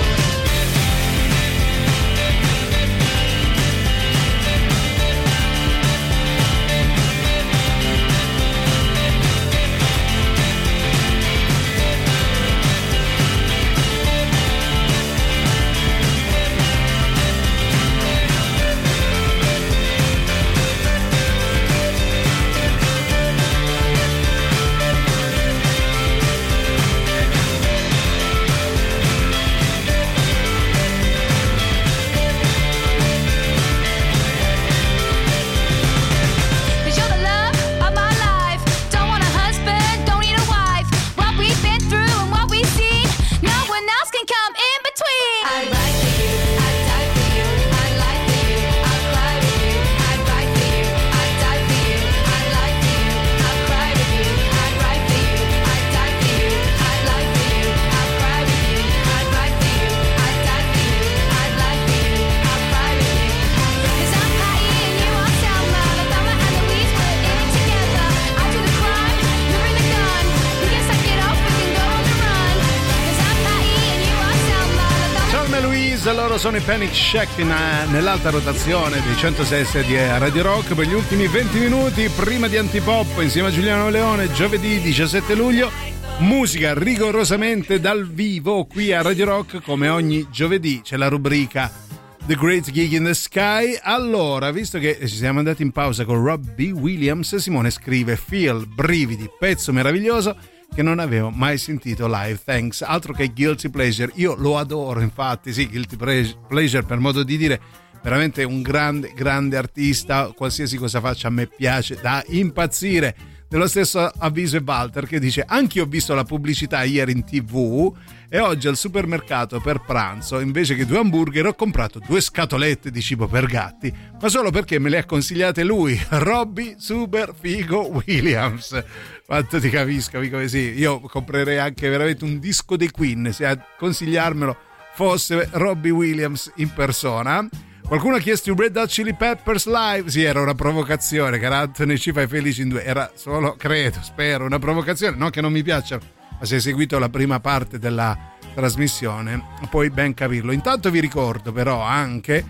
Cause you're the love of my life. Don't want a husband, don't need a wife. What we've been through and what we've seen, no one else can come in between. I'd write for you, I'd die for you, I'd lie for you, I'd cry with you. I'd write for you, I'd die for you, I'd lie for you, I'd cry with you. I'd write for you, I'd die for you, I'd lie for you, I'd cry with you. I'd write for you, I'd die for you, I'd lie for you, I'd cry with you. 'Cause I'm Patty and you are Selma, Lathala and Louise, we're in it together. I'll do the crime, you bring the gun. We can suck it off, we can go on the run. 'Cause I'm Patty and you are Selma, Lathala. Ciao e Louise, loro sono i Panic Shack in, uh, nell'alta rotazione dei centosei di Radio Rock per gli ultimi venti minuti prima di Antipop insieme a Giuliano Leone. Giovedì diciassette luglio, musica rigorosamente dal vivo qui a Radio Rock. Come ogni giovedì c'è la rubrica The Great Gig in the Sky. Allora, visto che ci siamo andati in pausa con Robbie Williams, Simone scrive: Feel, brividi, pezzo meraviglioso che non avevo mai sentito live, thanks. Altro che Guilty Pleasure, io lo adoro, infatti. Sì, Guilty Pleasure per modo di dire, veramente un grande grande artista, qualsiasi cosa faccia a me piace da impazzire. Dello stesso avviso è Walter che dice: anch'io ho visto la pubblicità ieri in tv e oggi al supermercato per pranzo invece che due hamburger ho comprato due scatolette di cibo per gatti, ma solo perché me le ha consigliate lui, Robbie Super Figo Williams. Quanto ti capisco, amico, sì, io comprerei anche veramente un disco dei Queen se a consigliarmelo fosse Robbie Williams in persona. Qualcuno ha chiesto i Red Hot Chili Peppers live. Sì, era una provocazione, cara Anthony, ci fai felici in due. Era solo, credo, spero, una provocazione. Non che non mi piaccia, ma se hai seguito la prima parte della trasmissione puoi ben capirlo. Intanto vi ricordo però anche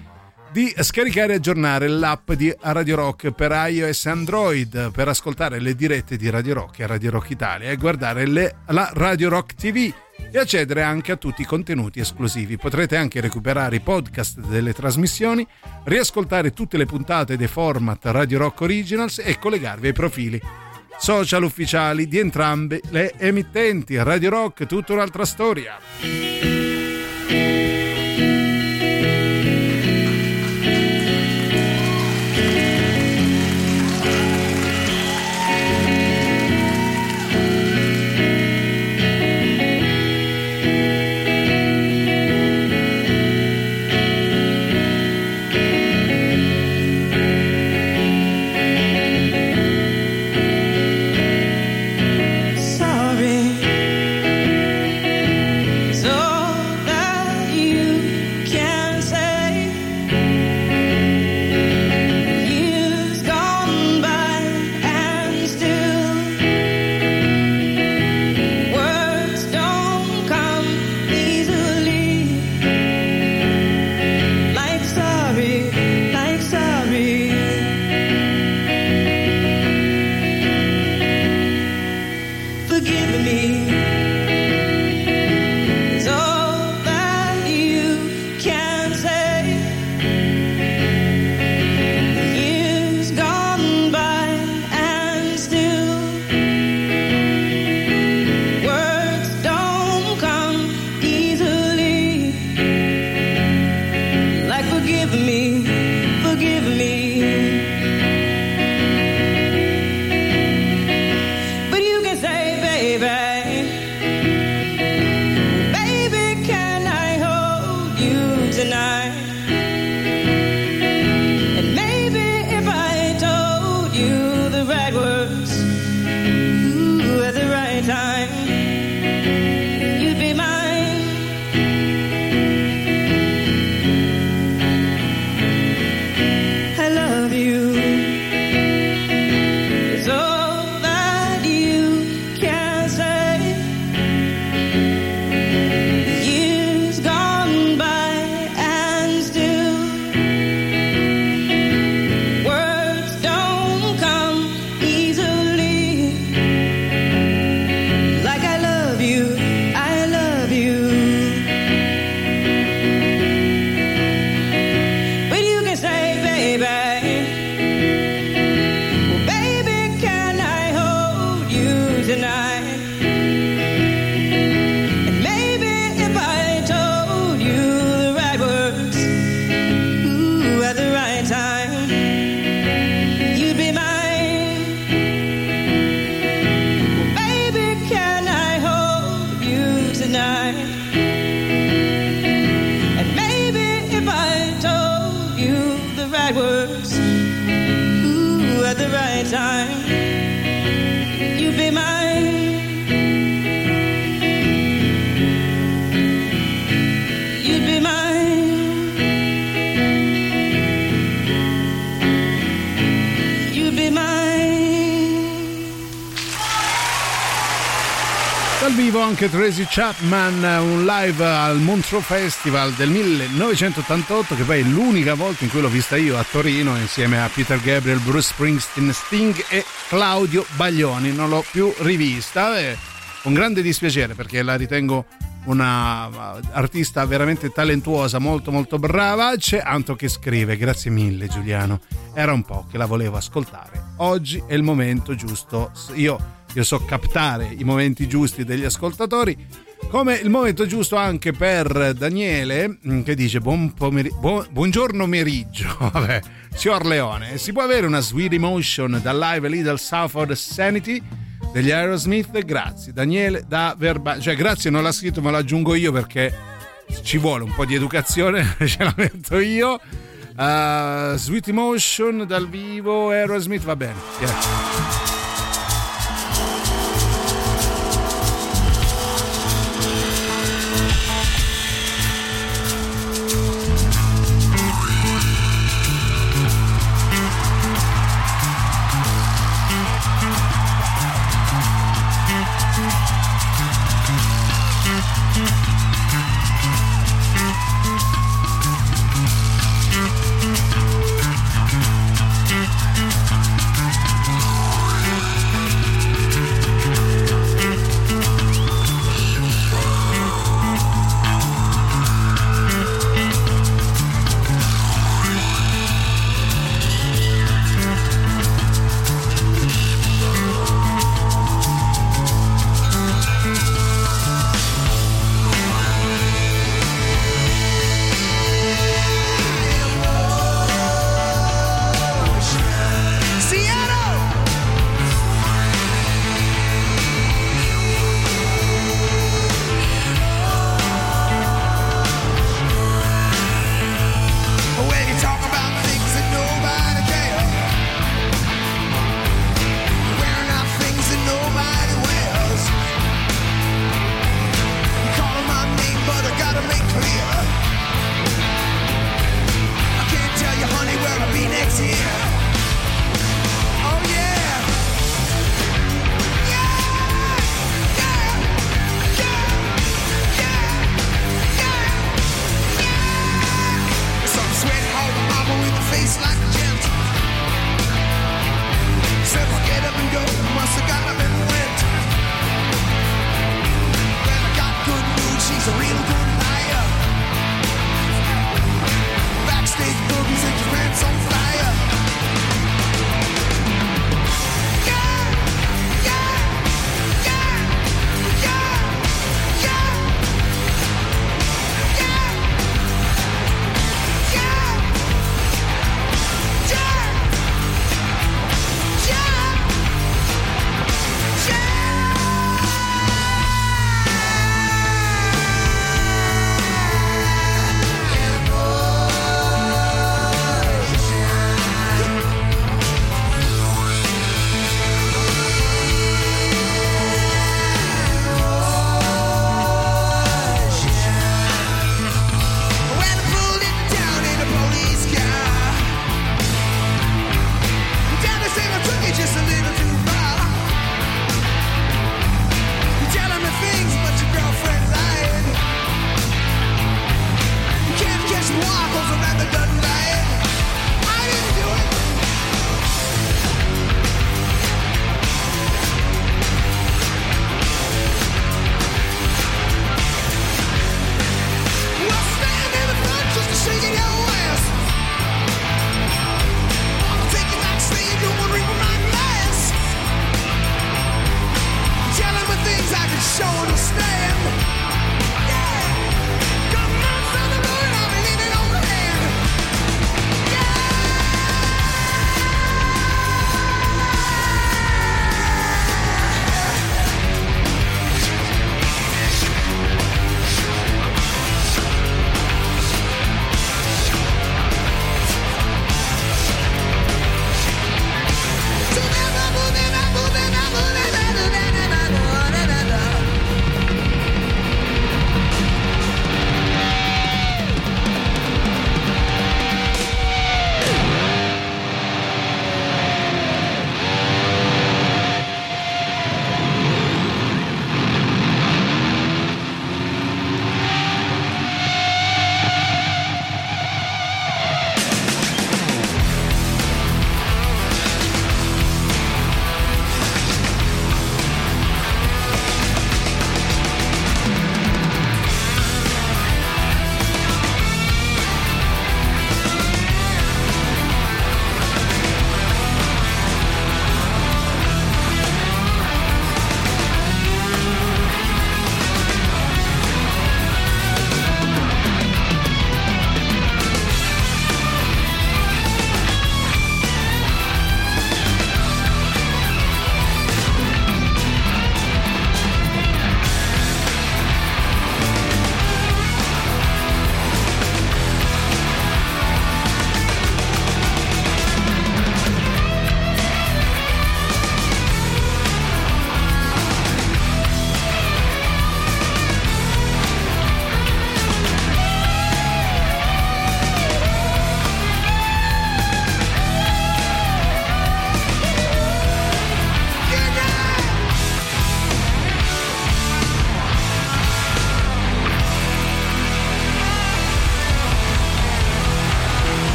di scaricare e aggiornare l'app di Radio Rock per iOS e Android per ascoltare le dirette di Radio Rock e Radio Rock Italia e guardare le, la Radio Rock T V e accedere anche a tutti i contenuti esclusivi. Potrete anche recuperare i podcast delle trasmissioni, riascoltare tutte le puntate dei format Radio Rock Originals e collegarvi ai profili social ufficiali di entrambe le emittenti. Radio Rock, tutta un'altra storia. Anche Tracy Chapman, un live al Montreux Festival del millenovecentottantotto, che poi è l'unica volta in cui l'ho vista io a Torino insieme a Peter Gabriel, Bruce Springsteen, Sting e Claudio Baglioni. Non l'ho più rivista, è un grande dispiacere perché la ritengo una artista veramente talentuosa, molto molto brava. C'è Anto che scrive: grazie mille Giuliano, era un po' che la volevo ascoltare, oggi è il momento giusto. Io Io so captare i momenti giusti degli ascoltatori, come il momento giusto anche per Daniele, che dice buon pomeri- buon, buongiorno meriggio. Vabbè, signor Leone, si può avere una Sweet Emotion dal live lì dal Southward Sanity degli Aerosmith? Grazie Daniele da Verba, cioè grazie non l'ha scritto ma lo aggiungo io perché ci vuole un po' di educazione, ce la metto io. uh, Sweet Emotion dal vivo Aerosmith, va bene, yeah. Thank you.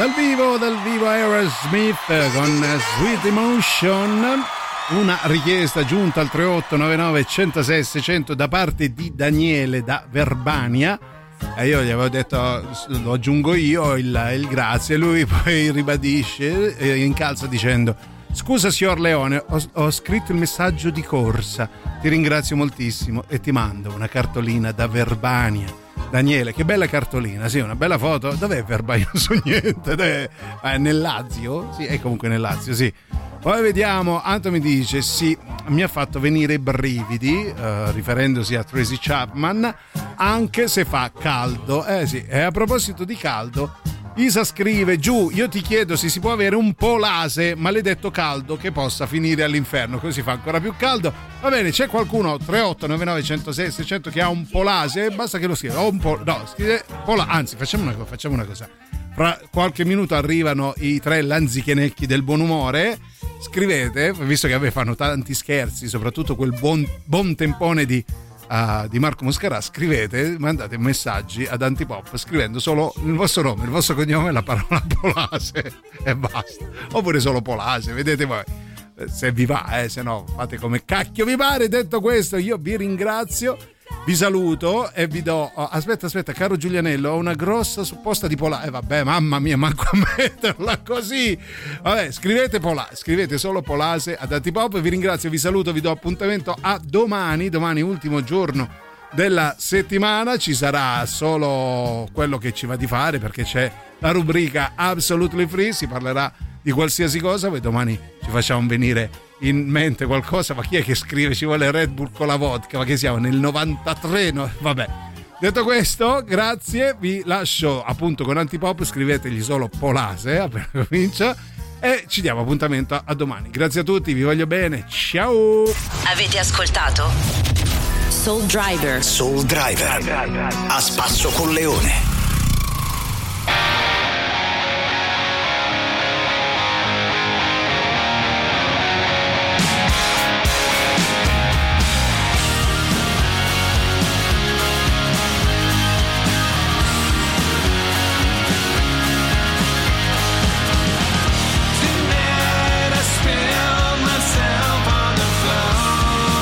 Dal vivo, dal vivo Aerosmith con Sweet Emotion, una richiesta giunta al tre otto nove nove uno zero sei sei zero zero da parte di Daniele da Verbania, e io gli avevo detto, lo aggiungo io il, il grazie, lui poi ribadisce e incalza dicendo: scusa signor Leone, ho, ho scritto il messaggio di corsa, ti ringrazio moltissimo e ti mando una cartolina da Verbania. Daniele, che bella cartolina, sì, una bella foto. Dov'è Verbania? Non so niente. Dov'è? È nel Lazio? Sì, è comunque nel Lazio, sì. Poi vediamo, Anto mi dice, sì, mi ha fatto venire i brividi, uh, riferendosi a Tracy Chapman, anche se fa caldo. Eh sì, e a proposito di caldo, Isa scrive: giù, io ti chiedo se si può avere un polase maledetto caldo che possa finire all'inferno, così fa ancora più caldo. Va bene, c'è qualcuno tre otto nove nove uno zero sei sei zero zero che ha un polase? Basta che lo scriva. O un po- no, scrive pola- anzi, facciamo una, facciamo una cosa. Fra qualche minuto arrivano i tre lanzichenecchi del buon umore. Scrivete, visto che a me fanno tanti scherzi, soprattutto quel buon, buon tempone di Uh, di Marco Moscarà, scrivete, mandate messaggi ad Antipop scrivendo solo il vostro nome, il vostro cognome e la parola polase e basta, oppure solo polase, vedete voi se vi va, eh, se no fate come cacchio vi pare. Detto questo, io vi ringrazio, vi saluto e vi do oh, aspetta aspetta caro Giulianello, ho una grossa supposta di polase, eh, vabbè, mamma mia, manco a metterla così, vabbè, scrivete polase, scrivete solo polase ad Antipop. Vi ringrazio, vi saluto, vi do appuntamento a domani, domani ultimo giorno della settimana, ci sarà solo quello che ci va di fare perché c'è la rubrica Absolutely Free, si parlerà di qualsiasi cosa. Poi domani ci facciamo venire in mente qualcosa, ma chi è che scrive ci vuole Red Bull con la vodka, ma che siamo nel novantatré, no? Vabbè, detto questo, grazie, vi lascio appunto con Antipop, scrivetegli solo polase appena comincia e ci diamo appuntamento a domani. Grazie a tutti, vi voglio bene, ciao. Avete ascoltato Soul Driver. Soul Driver a spasso con Leone.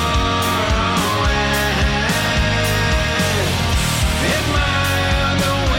Admire the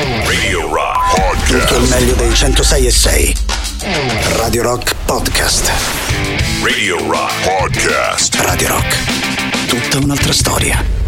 Radio Rock Podcast. Tutto il meglio dei centosei e sei. Radio Rock Podcast. Radio Rock Podcast. Radio Rock. Tutta un'altra storia.